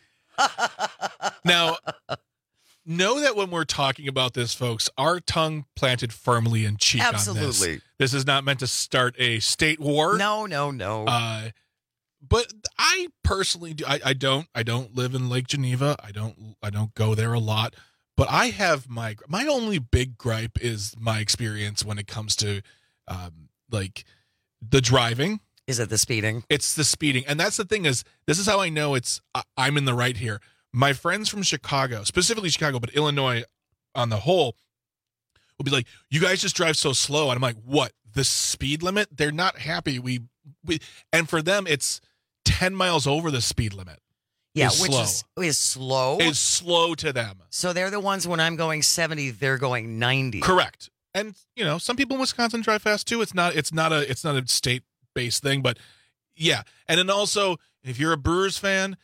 Now, know that when we're talking about this, folks, our tongue planted firmly in cheek on Absolutely. this. This is not meant to start a state war. No, no, no. Uh, but I personally do. I, I don't. I don't live in Lake Geneva. I don't. I don't go there a lot. But I have my my only big gripe is my experience when it comes to um, like the driving. Is it the speeding? It's the speeding, and that's the thing is this is how I know it's I, I'm in the right here. My friends from Chicago, specifically Chicago, but Illinois on the whole, will be like, "You guys just drive so slow," and I'm like, "What? The speed limit? They're not happy. We we," and for them, it's ten miles over the speed limit. Yeah, is which slow. is is slow. Is slow to them. So they're the ones when I'm going seventy, they're going ninety. Correct. And you know, some people in Wisconsin drive fast too. It's not. It's not a. It's not a state based thing, but yeah. And then also, if you're a Brewers fan,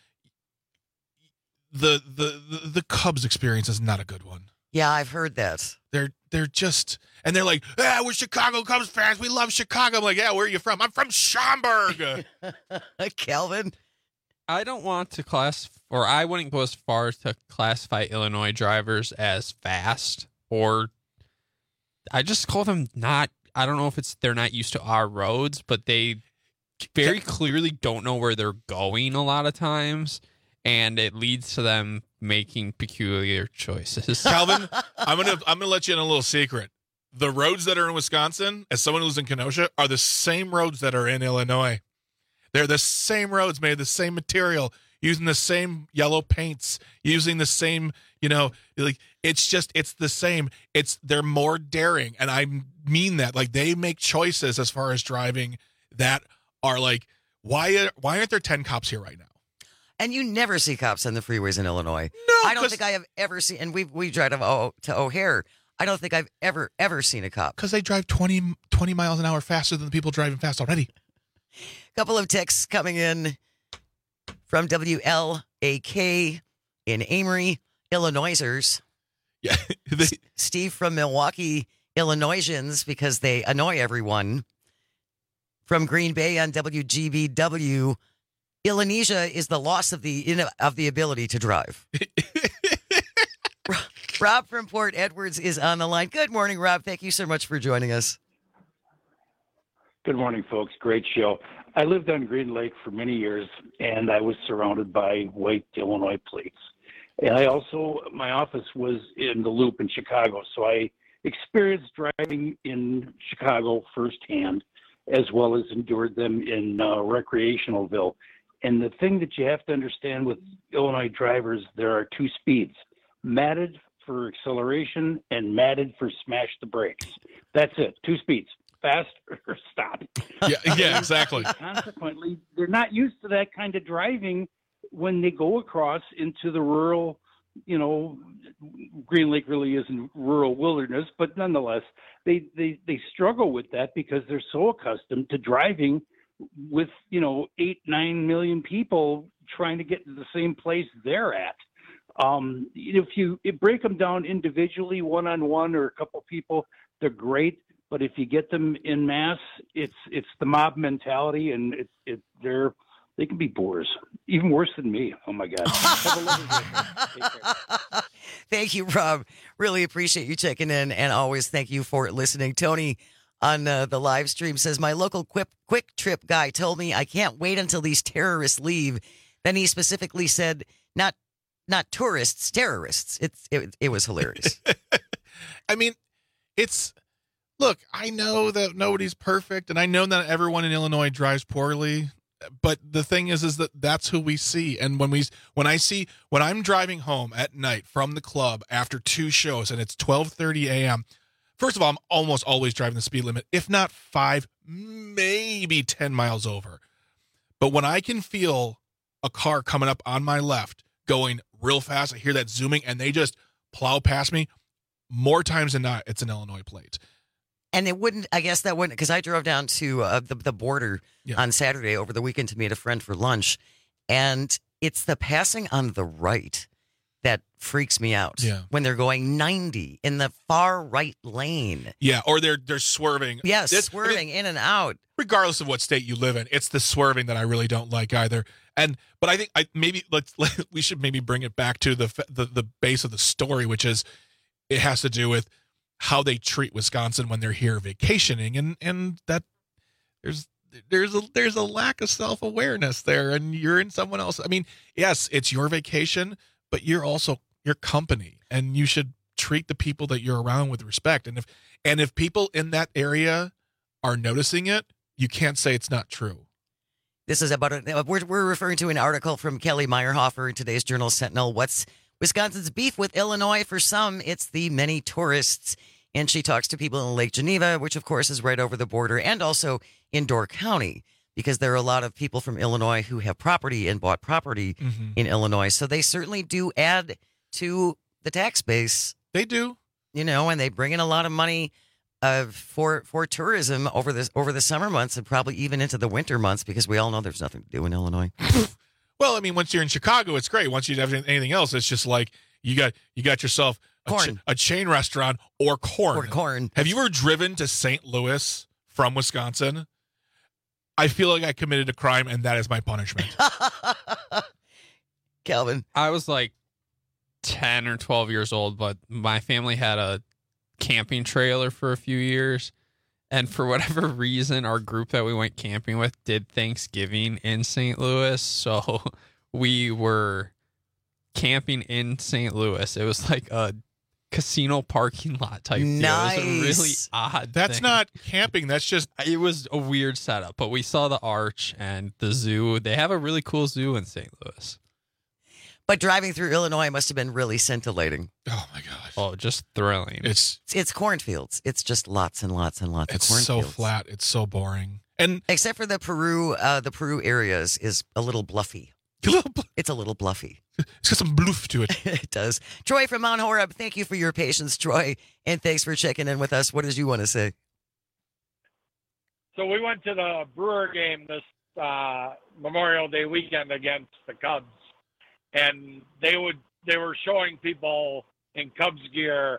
the the the, the Cubs experience is not a good one. Yeah, I've heard that. They're they're just and they're like, ah, we're Chicago Cubs fans. We love Chicago. I'm like, yeah, where are you from? I'm from Schaumburg. Calvin. I don't want to class, or I wouldn't go as far as to classify Illinois drivers as fast, or I just call them not. I don't know if it's they're not used to our roads, but they very clearly don't know where they're going a lot of times, and it leads to them making peculiar choices. Calvin, I'm gonna I'm gonna let you in a little secret. The roads that are in Wisconsin, as someone who's in Kenosha, are the same roads that are in Illinois. They're the same roads made of the same material, using the same yellow paints, using the same, you know, like it's just it's the same. It's they're more daring, and I mean that. Like they make choices as far as driving that are like, why why aren't there ten cops here right now? And you never see cops on the freeways in Illinois. No, I don't think I have ever seen. And we we drive to, oh, to O'Hare. I don't think I've ever, ever seen a cop. Because they drive twenty, twenty miles an hour faster than the people driving fast already. A couple of texts coming in from W L A K in Amory, Illinoisers. Yeah. They, Steve from Milwaukee, Illinoisans, because they annoy everyone. From Green Bay on W G B W, Illinoisia is the loss of the of the ability to drive. Rob from Port Edwards is on the line. Good morning, Rob. Thank you so much for joining us. Good morning, folks. Great show. I lived on Green Lake for many years, and I was surrounded by white Illinois plates. And I also, my office was in the Loop in Chicago, so I experienced driving in Chicago firsthand, as well as endured them in uh, Recreationalville. And the thing that you have to understand with Illinois drivers, there are two speeds, matted for acceleration and matted for smash the brakes. That's it, two speeds, fast or stop. Yeah, yeah, exactly. Consequently, they're not used to that kind of driving when they go across into the rural, you know, Green Lake really isn't rural wilderness, but nonetheless, they, they, they struggle with that because they're so accustomed to driving with, you know, eight, nine million people trying to get to the same place they're at. Um, if you if break them down individually, one-on-one or a couple people, they're great. But if you get them in mass, it's it's the mob mentality, and it, it they're they can be bores, even worse than me. Oh my God! Have a lovely day. Take care. Thank you, Rob. Really appreciate you checking in, and always thank you for listening. Tony on uh, the live stream says, my local quick, quick trip guy told me I can't wait until these terrorists leave. Then he specifically said, not not tourists, terrorists. It's it, it was hilarious. I mean, it's look, I know that nobody's perfect, and I know that everyone in Illinois drives poorly. But the thing is, is that that's who we see. And when we, when I see, when I'm driving home at night from the club after two shows and it's twelve thirty a.m., first of all, I'm almost always driving the speed limit, if not five, maybe ten miles over. But when I can feel a car coming up on my left going real fast, I hear that zooming, and they just plow past me, more times than not, it's an Illinois plate. And it wouldn't, I guess that wouldn't, because I drove down to uh, the, the border yeah. on Saturday over the weekend to meet a friend for lunch. And it's the passing on the right that freaks me out yeah. when they're going ninety in the far right lane. Yeah, or they're they're swerving. Yes, it's, swerving I mean, in and out. Regardless of what state you live in, it's the swerving that I really don't like either. And but I think I maybe let's let, we should maybe bring it back to the the the base of the story, which is it has to do with how they treat Wisconsin when they're here vacationing, and and that there's there's a there's a lack of self-awareness there, and you're in someone else. I mean, yes, it's your vacation, but you're also your company, and you should treat the people that you're around with respect. And if and if people in that area are noticing it, you can't say it's not true. This is about a, we're we're referring to an article from Kelly Meyerhofer in today's Journal Sentinel. What's Wisconsin's beef with Illinois? For some, it's the many tourists. And she talks to people in Lake Geneva, which, of course, is right over the border, and also in Door County, because there are a lot of people from Illinois who have property and bought property mm-hmm. in Illinois. So they certainly do add to the tax base. They do. You know, and they bring in a lot of money uh, for for tourism over the, over the summer months and probably even into the winter months, because we all know there's nothing to do in Illinois. Well, I mean, once you're in Chicago, it's great. Once you have anything else, it's just like you got you got yourself a, ch- a chain restaurant or corn. Or corn. Have you ever driven to Saint Louis from Wisconsin? I feel like I committed a crime, and that is my punishment. Calvin. I was like ten or twelve years old, but my family had a camping trailer for a few years. And for whatever reason, our group that we went camping with did Thanksgiving in Saint Louis. So we were camping in Saint Louis. It was like a casino parking lot type nice. deal. It was a really odd That's thing. not camping. That's just... It was a weird setup. But we saw the arch and the zoo. They have a really cool zoo in Saint Louis. But driving through Illinois must have been really scintillating. Oh, my gosh. Oh, just thrilling. It's it's, it's cornfields. It's just lots and lots and lots it's of cornfields. so flat. It's so boring. And except for the Peru, uh, the Peru areas is a little bluffy. It's a little bluffy. It's got some bluff to it. It does. Troy from Mount Horeb, thank you for your patience, Troy, and thanks for checking in with us. What did you want to say? So we went to the Brewer game this uh, Memorial Day weekend against the Cubs, and they would they were showing people in Cubs gear,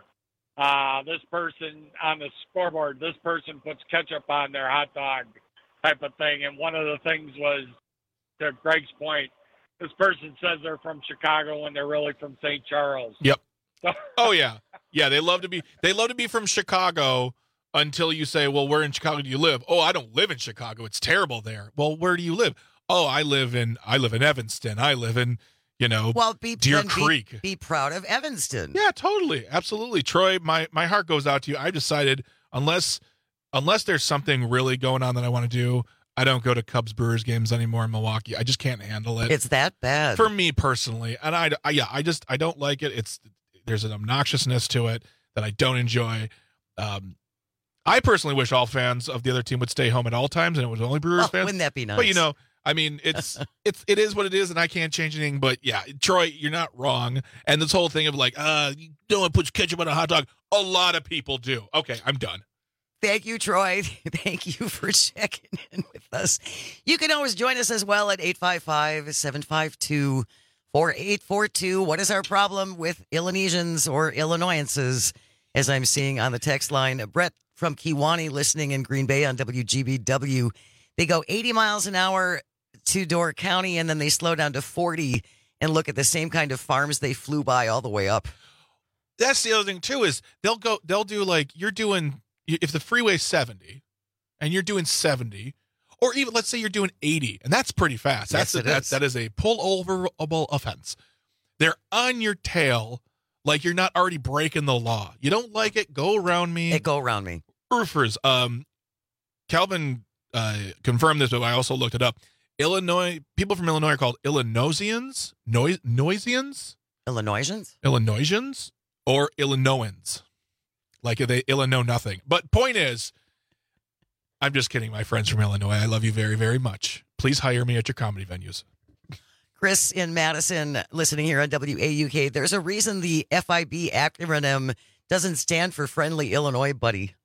uh, this person on the scoreboard, this person puts ketchup on their hot dog type of thing. And one of the things was, to Greg's point, this person says they're from Chicago when they're really from Saint Charles. Yep. Oh yeah, yeah. They love to be. They love to be from Chicago until you say, "Well, where in Chicago do you live?" "Oh, I don't live in Chicago. It's terrible there." "Well, where do you live?" "Oh, I live in. I live in Evanston. I live in, you know, well, be, Deer then Creek." Be, be proud of Evanston. Yeah, totally, absolutely, Troy. My my heart goes out to you. I've decided unless unless there's something really going on that I want to do, I don't go to Cubs Brewers games anymore in Milwaukee. I just can't handle it. It's that bad for me personally, and I, I yeah, I just I don't like it. It's there's an obnoxiousness to it that I don't enjoy. Um, I personally wish all fans of the other team would stay home at all times, and it was only Brewers Oh, fans. wouldn't that be nice? But you know, I mean, it's it's it is what it is, and I can't change anything. But yeah, Troy, you're not wrong. And this whole thing of like, uh, you don't want to put ketchup on a hot dog. A lot of people do. Okay, I'm done. Thank you, Troy. Thank you for checking in with us. You can always join us as well at eight five five, seven five two, four eight four two. What is our problem with Illinoisans or Illinoisances, as I'm seeing on the text line? Brett from Kewanee listening in Green Bay on W G B W. They go eighty miles an hour to Door County, and then they slow down to forty and look at the same kind of farms they flew by all the way up. That's the other thing too, is they'll go they'll do like you're doing, if the freeway's seventy and you're doing seventy, or even let's say you're doing eighty, and that's pretty fast. That's Yes, a, it that, is. that is a pull-overable offense. They're on your tail like you're not already breaking the law. You don't like it? Go around me. Hey, go around me. Roofers. Um, Calvin uh, confirmed this, but I also looked it up. Illinois people from Illinois are called Illinoisians, Noi- Noisians, Illinoisans, Illinoisans, or Illinoisans. Like they Illinois nothing. But point is, I'm just kidding, my friends from Illinois. I love you very, very much. Please hire me at your comedy venues. Chris in Madison, listening here on W A U K. There's a reason the F I B acronym doesn't stand for Friendly Illinois Buddy.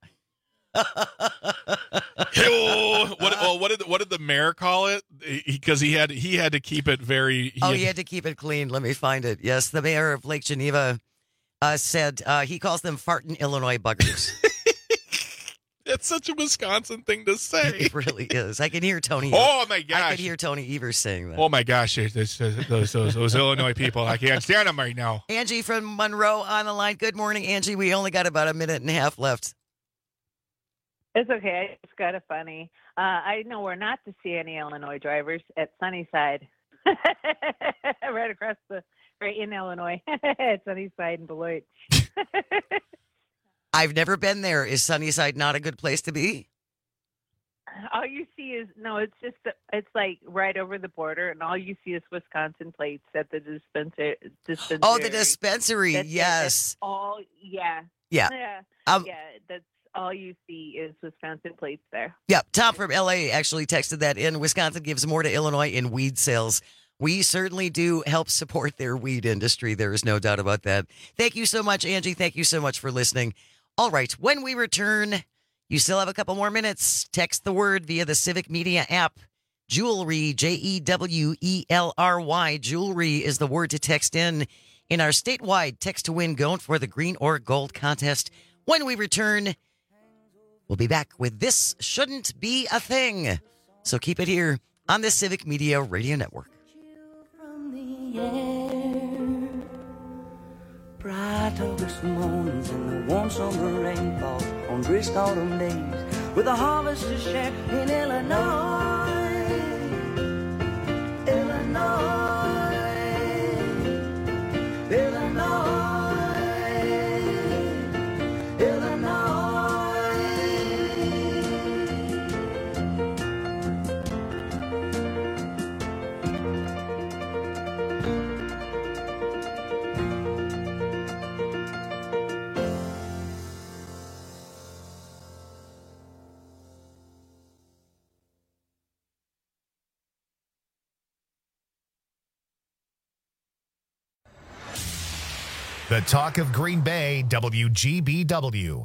Oh, what, well, what did what did the mayor call it? Because he, he had he had to keep it very. He oh, had, he had to keep it clean. Let me find it. Yes, the mayor of Lake Geneva uh, said uh, he calls them farting Illinois buggers. It's such a Wisconsin thing to say. It really is. I can hear Tony. Oh my gosh! I can hear Tony Evers saying that. Oh my gosh! Those, those, those, those Illinois people, I can't stand them right now. Angie from Monroe on the line. Good morning, Angie. We only got about a minute and a half left. It's okay. I just got a funny. Uh, I know where not to see any Illinois drivers at Sunnyside, right across the, right in Illinois, at Sunnyside and Beloit. I've never been there. Is Sunnyside not a good place to be? All you see is no. It's just it's like right over the border, and all you see is Wisconsin plates at the dispenser. dispensary. Oh, the dispensary. That's it. yes. That's all. Yeah. Yeah. Yeah. Um, yeah. That's all you see is Wisconsin plates there. Yeah, Tom from L A actually texted that in. Wisconsin gives more to Illinois in weed sales. We certainly do help support their weed industry. There is no doubt about that. Thank you so much, Angie. Thank you so much for listening. All right, when we return, you still have a couple more minutes. Text the word via the Civic Media app. Jewelry, J E W E L R Y. Jewelry is the word to text in in our statewide text to win going for the green or gold contest. When we return, we'll be back with This Shouldn't Be a Thing. So keep it here on the Civic Media Radio Network. Bright August mornings and the warm summer rainfall on brisk autumn days with a harvest to share in Illinois. Illinois. Illinois. Illinois. The Talk of Green Bay, W G B W.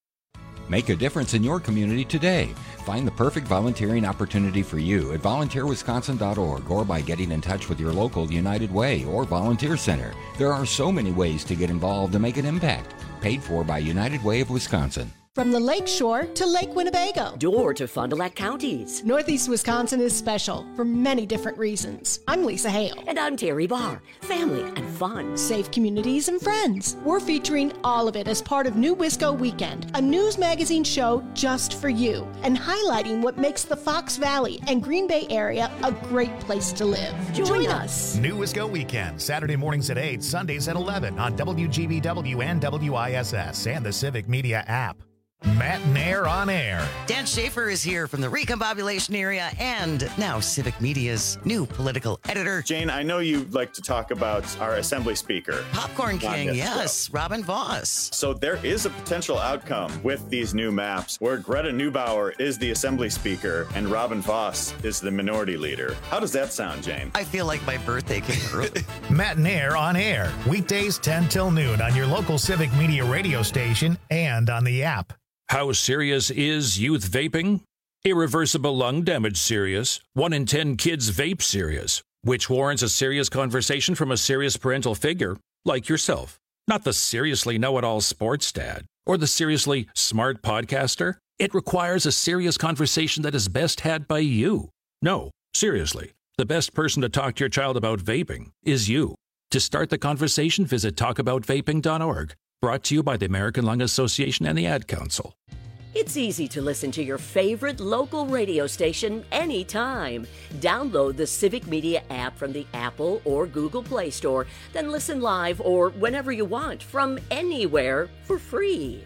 Make a difference in your community today. Find the perfect volunteering opportunity for you at volunteer wisconsin dot org or by getting in touch with your local United Way or volunteer center. There are so many ways to get involved and make an impact. Paid for by United Way of Wisconsin. From the Lake Shore to Lake Winnebago. Door to Fond du Lac counties. Northeast Wisconsin is special for many different reasons. I'm Lisa Hale. And I'm Terry Barr. Family and fun. Safe communities and friends. We're featuring all of it as part of New Wisco Weekend, a news magazine show just for you, and highlighting what makes the Fox Valley and Green Bay area a great place to live. Join, Join us. New Wisco Weekend, Saturday mornings at eight, Sundays at eleven on W G B W and W I S S and the Civic Media app. Matt Nair on air. Dan Schaefer is here from the Recombobulation area and now Civic Media's new political editor. Jane, I know you like to talk about our Assembly Speaker. Popcorn King, yes, Robin Voss. So there is a potential outcome with these new maps where Greta Neubauer is the Assembly Speaker and Robin Voss is the Minority Leader. How does that sound, Jane? I feel like my birthday came early. Matt Nair on air, weekdays ten till noon on your local Civic Media radio station and on the app. How serious is youth vaping? Irreversible lung damage serious. One in ten kids vape serious, which warrants a serious conversation from a serious parental figure like yourself. Not the seriously know-it-all sports dad or the seriously smart podcaster. It requires a serious conversation that is best had by you. No, seriously, the best person to talk to your child about vaping is you. To start the conversation, visit talk about vaping dot org. Brought to you by the American Lung Association and the Ad Council. It's easy to listen to your favorite local radio station anytime. Download the Civic Media app from the Apple or Google Play Store, then listen live or whenever you want from anywhere for free.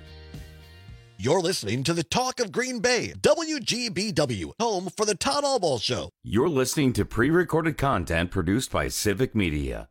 You're listening to the Talk of Green Bay, W G B W, home for the Todd Albaugh Show. You're listening to pre-recorded content produced by Civic Media.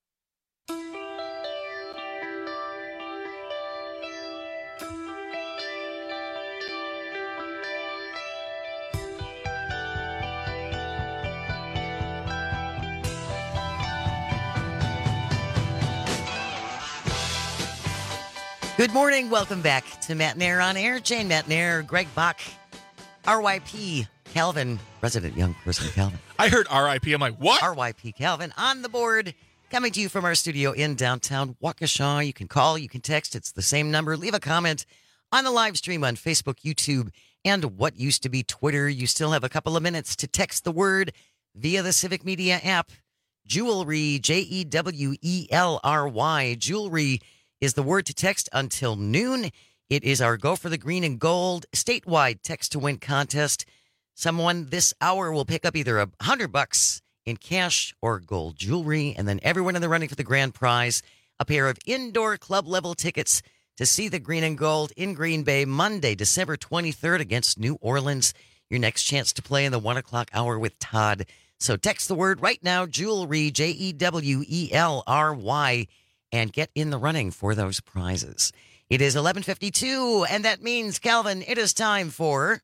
Good morning. Welcome back to Matt Nair on Air. Jane Matt Nair, Greg Bach, R Y P Calvin, Resident Young Person Calvin. I heard R I P. I'm like, what? R Y P Calvin on the board. Coming to you from our studio in downtown Waukesha. You can call, you can text. It's the same number. Leave a comment on the live stream on Facebook, YouTube, and what used to be Twitter. You still have a couple of minutes to text the word via the Civic Media app. Jewelry, J E W E L R Y, jewelry is the word to text until noon. It is our Go for the Green and Gold statewide text to win contest. Someone this hour will pick up either a hundred bucks in cash or gold jewelry, and then everyone in the running for the grand prize, a pair of indoor club level tickets to see the Green and Gold in Green Bay Monday, December twenty-third against New Orleans. Your next chance to play in the one o'clock hour with Todd. So text the word right now, jewelry, J E W E L R Y, and get in the running for those prizes. It is eleven fifty-two, and that means, Calvin, it is time for...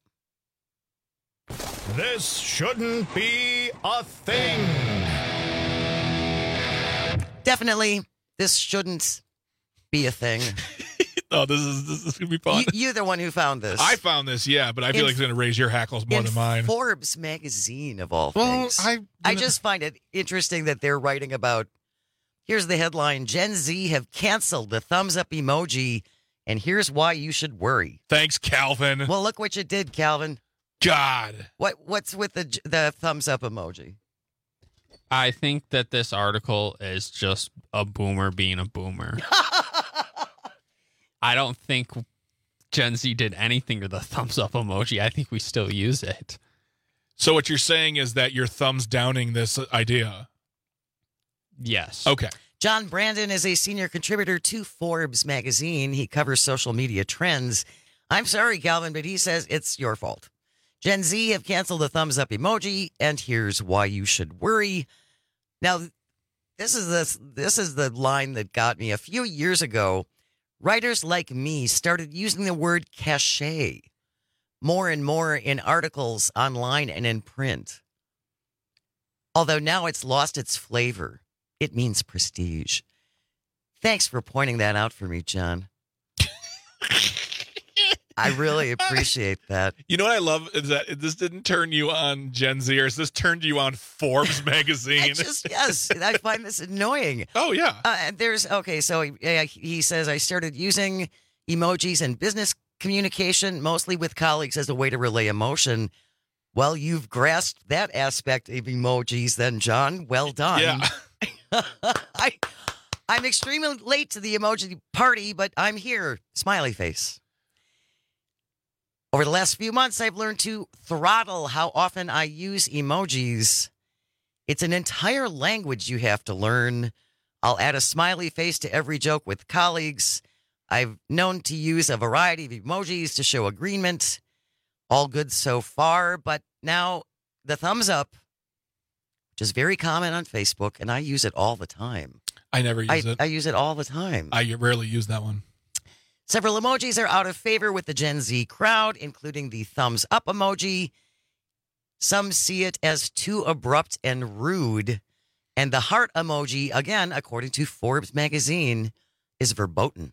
This shouldn't be a thing. Definitely, this shouldn't be a thing. Oh, this is this is gonna be fun. You, you're the one who found this. I found this, yeah, but I feel In- like it's gonna raise your hackles more in than mine. Forbes magazine, of all Well, things. I- I just find it interesting that they're writing about, here's the headline, Gen Z have canceled the thumbs up emoji, and here's why you should worry. Thanks, Calvin. Well, look what you did, Calvin. God. What What's with the the thumbs up emoji? I think that this article is just a boomer being a boomer. I don't think Gen Z did anything to the thumbs up emoji. I think we still use it. So what you're saying is that you're thumbs downing this idea? Yes. Okay. John Brandon is a senior contributor to Forbes magazine. He covers social media trends. I'm sorry, Calvin, but he says it's your fault. Gen Z have canceled the thumbs up emoji, and here's why you should worry. Now, this is the, this is the line that got me. A few years ago, writers like me started using the word cachet more and more in articles online and in print. Although now it's lost its flavor. It means prestige. Thanks for pointing that out for me, John. I really appreciate that. You know what I love is that this didn't turn you on Gen Zers. This turned you on Forbes magazine. I just, yes, I find this annoying. Oh, yeah. Uh, there's, okay, so he, uh, he says, I started using emojis in business communication, mostly with colleagues as a way to relay emotion. Well, you've grasped that aspect of emojis then, John. Well done. Yeah. I, I'm extremely late to the emoji party, but I'm here. Smiley face. Over the last few months, I've learned to throttle how often I use emojis. It's an entire language you have to learn. I'll add a smiley face to every joke with colleagues. I've known to use a variety of emojis to show agreement. All good so far, but now the thumbs up, which is very common on Facebook, and I use it all the time. I never use I, it. I use it all the time. I rarely use that one. Several emojis are out of favor with the Gen Z crowd, including the thumbs up emoji. Some see it as too abrupt and rude. And the heart emoji, again, according to Forbes magazine, is verboten.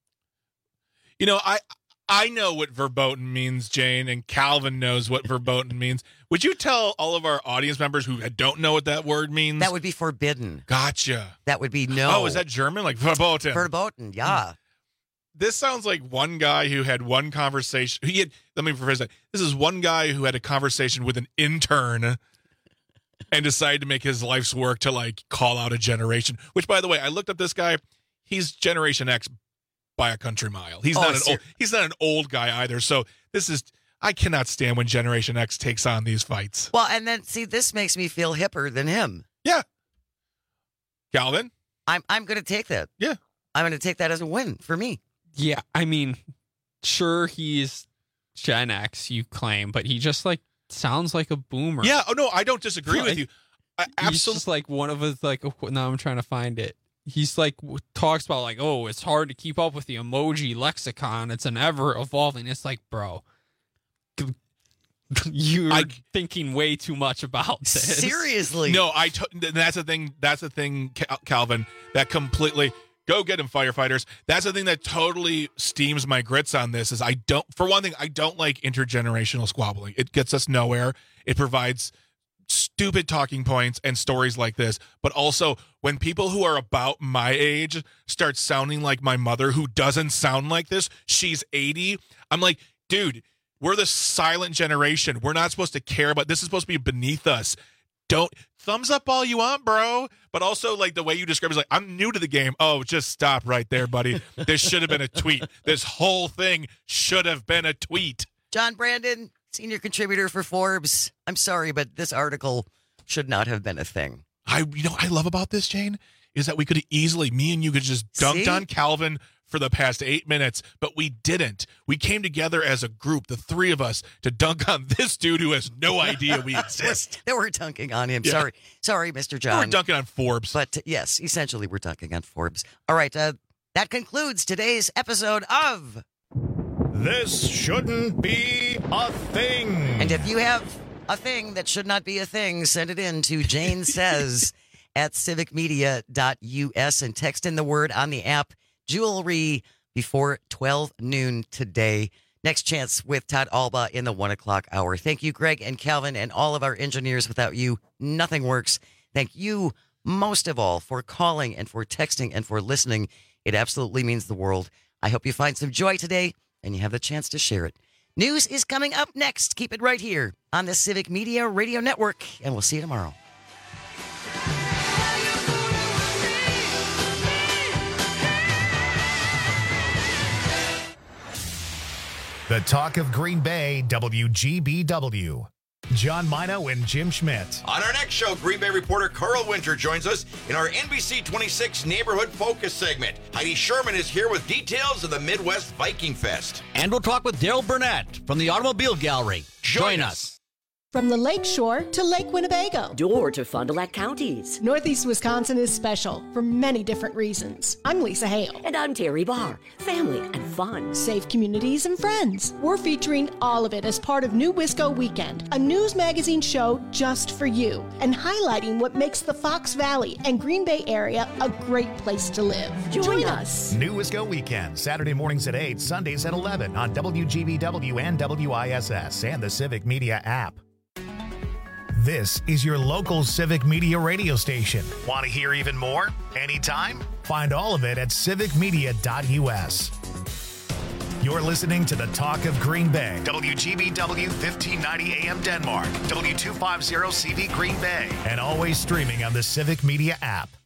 You know, I I know what verboten means, Jane, and Calvin knows what verboten means. Would you tell all of our audience members who don't know what that word means? That would be forbidden. Gotcha. That would be no. Oh, is that German? Like verboten? Verboten, yeah. This sounds like one guy who had one conversation. He had, let me rephrase that. This is one guy who had a conversation with an intern and decided to make his life's work to like call out a generation. Which, by the way, I looked up this guy. He's Generation X by a country mile. He's Oh, not an ser- old. He's not an old guy either. So this is. I cannot stand when Generation X takes on these fights. Well, and then see, this makes me feel hipper than him. Yeah. Calvin, I'm I'm going to take that. Yeah. I'm going to take that as a win for me. Yeah, I mean, sure, he's Gen X, you claim, but he just like sounds like a boomer. Yeah. Oh no, I don't disagree Like, with you. I, He's absolutely. just like one of us. Like now, I'm trying to find it. He's like w- talks about like, oh, it's hard to keep up with the emoji lexicon. It's an ever evolving. It's like, bro, you're I- thinking way too much about this. Seriously. No, I. T- that's the thing. That's the thing, Cal- Calvin. That completely. Go get him, firefighters. That's the thing that totally steams my grits on this. Is I don't. For one thing, I don't like intergenerational squabbling. It gets us nowhere. It provides stupid talking points and stories like this. But also, when people who are about my age start sounding like my mother, who doesn't sound like this, she's eighty. I'm like, dude, we're the silent generation. We're not supposed to care about this. Is supposed to be beneath us. Don't thumbs up all you want, bro. But also, like the way you describe it is like, I'm new to the game. Oh, just stop right there, buddy. This should have been a tweet. This whole thing should have been a tweet. John Brandon, senior contributor for Forbes. I'm sorry, but this article should not have been a thing. I, you know, what I love about this, Jane, is that we could easily, me and you could just dunked See? on Calvin for the past eight minutes, but we didn't. We came together as a group, the three of us, to dunk on this dude who has no idea we exist. That we're dunking on him. Yeah. Sorry, sorry, Mister John. We're dunking on Forbes. But uh, yes, essentially, we're dunking on Forbes. All right, uh, that concludes today's episode of This Shouldn't Be a Thing. And if you have a thing that should not be a thing, send it in to Jane Says at civic media dot U S and text in the word on the app jewelry before twelve noon today. Next chance with Todd Alba in the one o'clock hour. Thank you, Greg and Calvin, and all of our engineers. Without you, nothing works. Thank you most of all for calling and for texting and for listening. It absolutely means the world. I hope you find some joy today and you have the chance to share it. News is coming up next. Keep it right here on the Civic Media Radio Network, and we'll see you tomorrow. The Talk of Green Bay, W G B W. John Mino and Jim Schmidt. On our next show, Green Bay reporter Carl Winter joins us in our N B C twenty-six Neighborhood Focus segment. Heidi Sherman is here with details of the Midwest Viking Fest. And we'll talk with Daryl Burnett from the Automobile Gallery. Join, Join us. us. From the Lake Shore to Lake Winnebago. Door to Fond du Lac counties. Northeast Wisconsin is special for many different reasons. I'm Lisa Hale. And I'm Terry Barr. Family and fun. Safe communities and friends. We're featuring all of it as part of New Wisco Weekend, a news magazine show just for you, and highlighting what makes the Fox Valley and Green Bay area a great place to live. Join, Join us. New Wisco Weekend, Saturday mornings at eight, Sundays at eleven on W G B W and W I S S and the Civic Media app. This is your local Civic Media radio station. Want to hear even more? Anytime? Find all of it at civic media dot U S. You're listening to the Talk of Green Bay. W G B W fifteen ninety A M Denmark. W two fifty C V Green Bay. And always streaming on the Civic Media app.